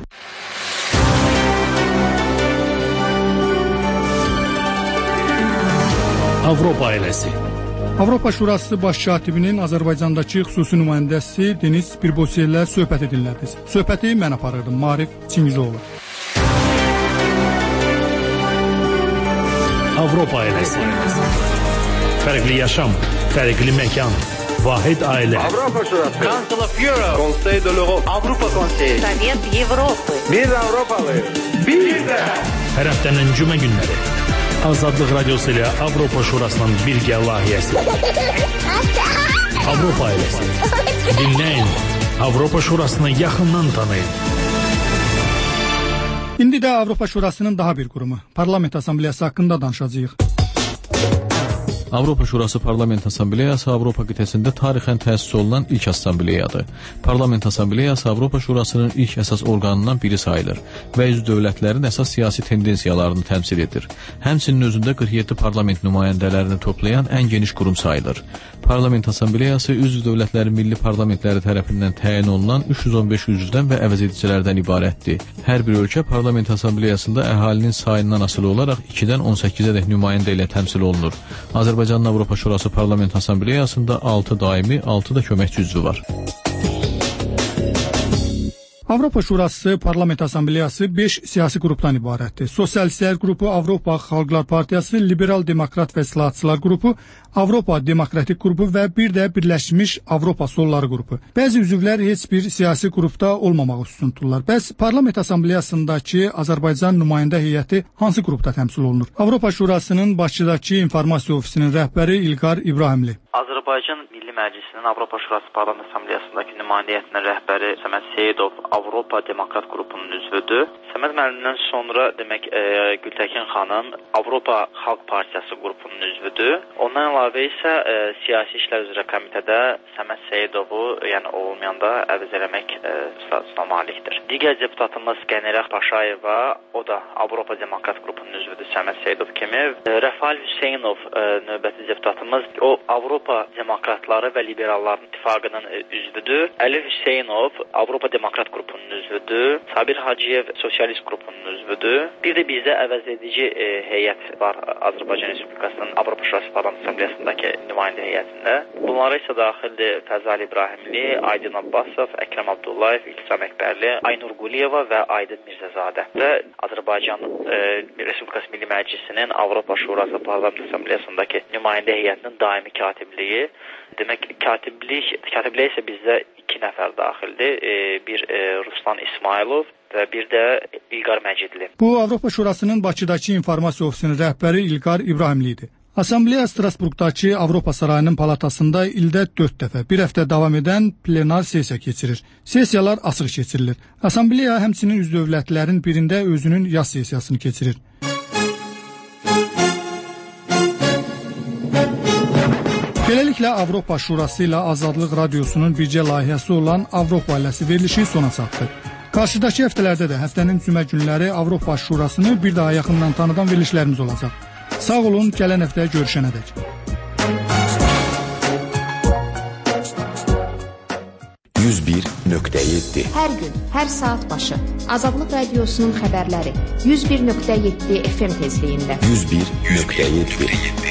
Avropa ailəsi. Avropa Şurası baş katibinin Azərbaycandakı xüsusi nümayəndəsi Deniz Pribosya ilə söhbət edirlərdiniz. Söhbəti mən aparırdım, Maarif Çingizoğlu. Avropa ailəsi. Fərqli yaşam, fərqli məkan, vahid ailə. Avropa Şurası. Council of Europe. Conseil de l'Europe. Avropa Konseyi. Sovet Avropa. Biz Avropalıyıq. Biz də. Hər həftənin cümə günləri. Azadlıq Radiosu ilə Avropa Şurasının birgə layihəsi. Avropa ailəsi. Dinləyin. Avropa Şurasını yaxından tanıyın. İndi də Avropa Şurasının daha bir qurumu, Parlament Assambleyası haqqında danışacağıq. Avropa Şurası Parlament Assambleyası Avropa qitəsində tarixən təsis olunan ilk assambleyadır. Parlament Assambleyası Avropa Şurasının ilk əsas orqanından biri sayılır və üzv dövlətlərin əsas siyasi tendensiyalarını təmsil edir. Həmçinin özündə qırx yeddi parlament nümayəndələrini toplayan ən geniş qurum sayılır. Parlament Assambleyası üzv dövlətlərin milli parlamentləri tərəfindən təyin olunan üç yüz on beş üzvdən və əvəzedicilərdən ibarətdir. Hər bir ölkə Parlament Assambleyasında əhalinin sayından asılı olaraq ikidən on səkkizədək nümayəndə ilə təmsil olunur. Azərbaycanın Avropa Şurası Parlament Assambleyasında altı daimi, altı da köməkçi üzvü var. Avropa Şurası Parlament Assambleyası beş siyasi qrupdan ibarətdir. Sosialistlər qrupu, Avropa Xalqlar Partiyası, Liberal Demokrat və İslahatçılar qrupu, Avropa Demokratik qrupu və bir də Birləşmiş Avropa Solları qrupu. Bəzi üzvlər heç bir siyasi qrupda olmamağı üstün tuturlar. Bəs Parlament Assambleyasındakı Azərbaycan nümayəndə heyəti hansı qrupda təmsil olunur? Avropa Şurasının Bakıdakı informasiya ofisinin rəhbəri İlqar İbrahimli. Azərbaycan Milli Məclisinin Avropa Şurası Parlament Assambleyasındakı nümayəndə heyətinin rəhbəri Səməd Seyidov Avropa Demokrat qrupunun üzvüdür. Səməd müəllimdən sonra demək e, Gültəkin xanım Avropa Xalq Partiyası qrupunun üzvüdür. Ondan əlavə isə e, siyasi işlər üzrə komitədə Səməd Seyidovu, yəni olmayanda əvəz eləmək e, statusuna malikdir. Digər deputatımız Qənirəx Paşayeva, o da Avropa Demokrat qrupunun üzvüdür Səməd Seyidov kimi. E, Rəfail Hüseynov e, növbəti deputatımız, o Avropa Demokratları və Liberalların İttifaqının e, üzvüdür. Əli Hüseynov Avropa Demokrat qrupunun üzvüdür. Sabir Hacıyev Sosialist qrupunun üzvüdür. Bir də bizdə əvəz edici e, heyət var Azərbaycan Respublikasının Avropa Şurası Parlament Assambleyasındakı nümayəndə heyətində. Bunlara isə daxildir Fəzal İbrahimli, Aydın Abbasov, Əkrəm Abdullayev, İltisam Əkbərli, Aynur Quliyeva və Aydın Mirzəzadə. Və Azərbaycan e, Respublikası Milli Məclisinin Avropa Şurası Parlament Assambleyasındakı nümayəndə heyətinin daimi katibliyi. Demək, katiblik, katiblik isə bizdə iki nəfər daxildir. E, bir e, Ruslan İsmailov və bir də İlqar Məcidli. Bu, Avropa Şurasının Bakıdakı informasiya ofisinin rəhbəri İlqar İbrahimli idi. Assambleya Strasburqdakı Avropa Sarayının palatasında ildə dörd dəfə, bir həftə davam edən plenar sessiya keçirir. Sessiyalar açıq keçirilir. Assambleya həmçinin üzv dövlətlərin birində özünün yaz sessiyasını keçirir. Beləliklə, Avropa Şurası ilə Azadlıq Radiosunun bircə layihəsi olan Avropa ailəsi verilişi sona çatdı. Qarşıdakı həftələrdə də həftənin cümə günləri Avropa Şurasını bir daha yaxından tanıdan verilişlərimiz olacaq. Sağ olun, gələn həftə görüşənədək. yüz bir nöqtə yeddi Hər gün, hər saat başı Azadlıq Radiosunun xəbərləri yüz bir nöqtə yeddi F M tezliyində. yüz bir nöqtə yeddi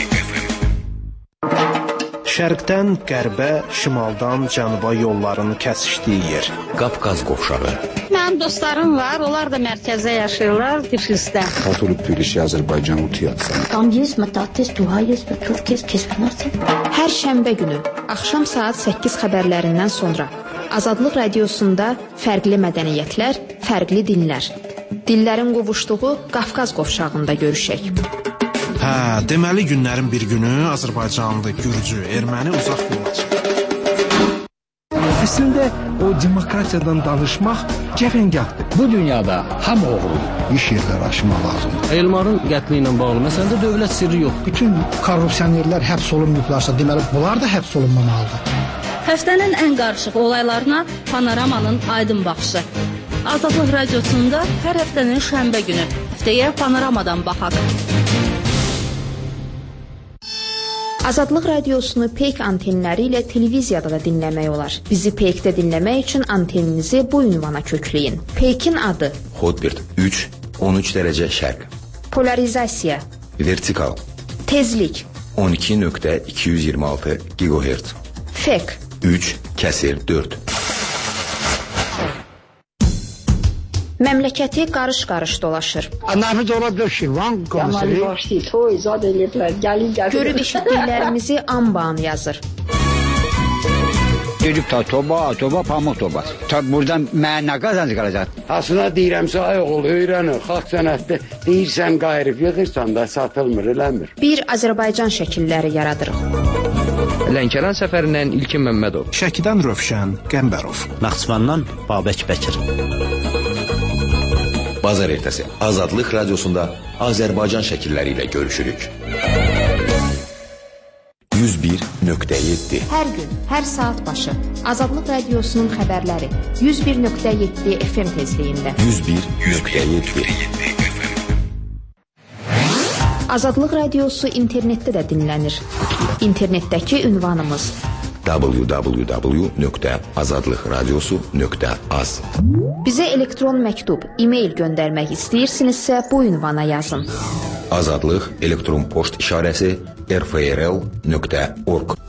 Şərqdən qərbə, şimaldan cənuba yollarını kəsişdiyi yer. Qafqaz qovşağı. Mənim dostlarım var, onlar da mərkəzdə yaşayırlar, Tiflisdə. Oturup birleşi Azərbaycan utiyatsan. Tam есть, matatis, tuhayız və Türkiz kesbinarsan. Hər şənbə günü, axşam saat səkkiz xəbərlərindən sonra Azadlıq Radiosunda fərqli mədəniyyətlər, fərqli dinlər. Dillərin qovuşduğu Qafqaz qovşağında görüşək. Hə, deməli günlərin bir günü Azərbaycanlı, Gürcü, erməni uzaq yola çıxır. Əslində o demokratiyadan danışmaq cəfəngahdır. Bu dünyada hamı oğrudur. İş yerləri aşmaq lazımdır. Elmarın qətli ilə bağlı məsələdə dövlət sirri yox. Bütün korrupsionerlər həbs olunmayıblarsa, deməli bunlar da həbs olunmamalıdır. Həftənin ən qarışıq olaylarına Panoramanın aydın baxışı. Azadlıq Radiosunda hər həftənin şənbə günü. Həftəyə Panoramadan baxaq. Azadlıq Radiosunu Peyk antenləri ilə televiziyada da dinləmək olar. Bizi Peykdə dinləmək üçün anteninizi bu ünvana kökləyin. Peykin adı Hotbird üç on üç dərəcə şərq. Polarizasiya Vertikal Tezlik on iki nöqtə iki yüz iyirmi altı gigahertz. Fek üç kəsir dörd. Məmləkəti qarış-qarış dolaşır. Nafiz ola döşüvan komiseri. Başlayı, toy, zad eləyirlər, gəlin, gəlin. Görüb işitdiklərimizi anban yazır. Dedik ta toba, toba, pamuk toba. Ta buradan mən nə qazancı qalacaq? Aslında deyirəmsə, ay oğul, öyrənir. Xalq sənətdə deyirsən, qayırıb yığırsan da satılmır, eləmir. Bir Azərbaycan şəkilləri yaradırıq. Lənkəran səfərindən İlkin Məmmədov. Şəkidən Rövşən Qəmbərov. Naxçıvandan Babək Bəkir. Bazar ertəsi Azadlıq Radiosunda Azərbaycan şəkilləri ilə görüşürük. yüz bir nöqtə yeddi. Hər gün, hər saat başı Azadlıq Radiosunun xəbərləri yüz bir nöqtə yeddi F M tezliyində. yüz bir nöqtə yeddi. Azadlıq Radiosu internetdə də dinlənir. İnternetdəki ünvanımız w w w nöqtə azadlıqradiosu nöqtə az. Bizə elektron məktub, e-mail göndərmək istəyirsinizsə bu ünvana yazın. Azadlıq elektron poçt işarəsi r f r l nöqtə org.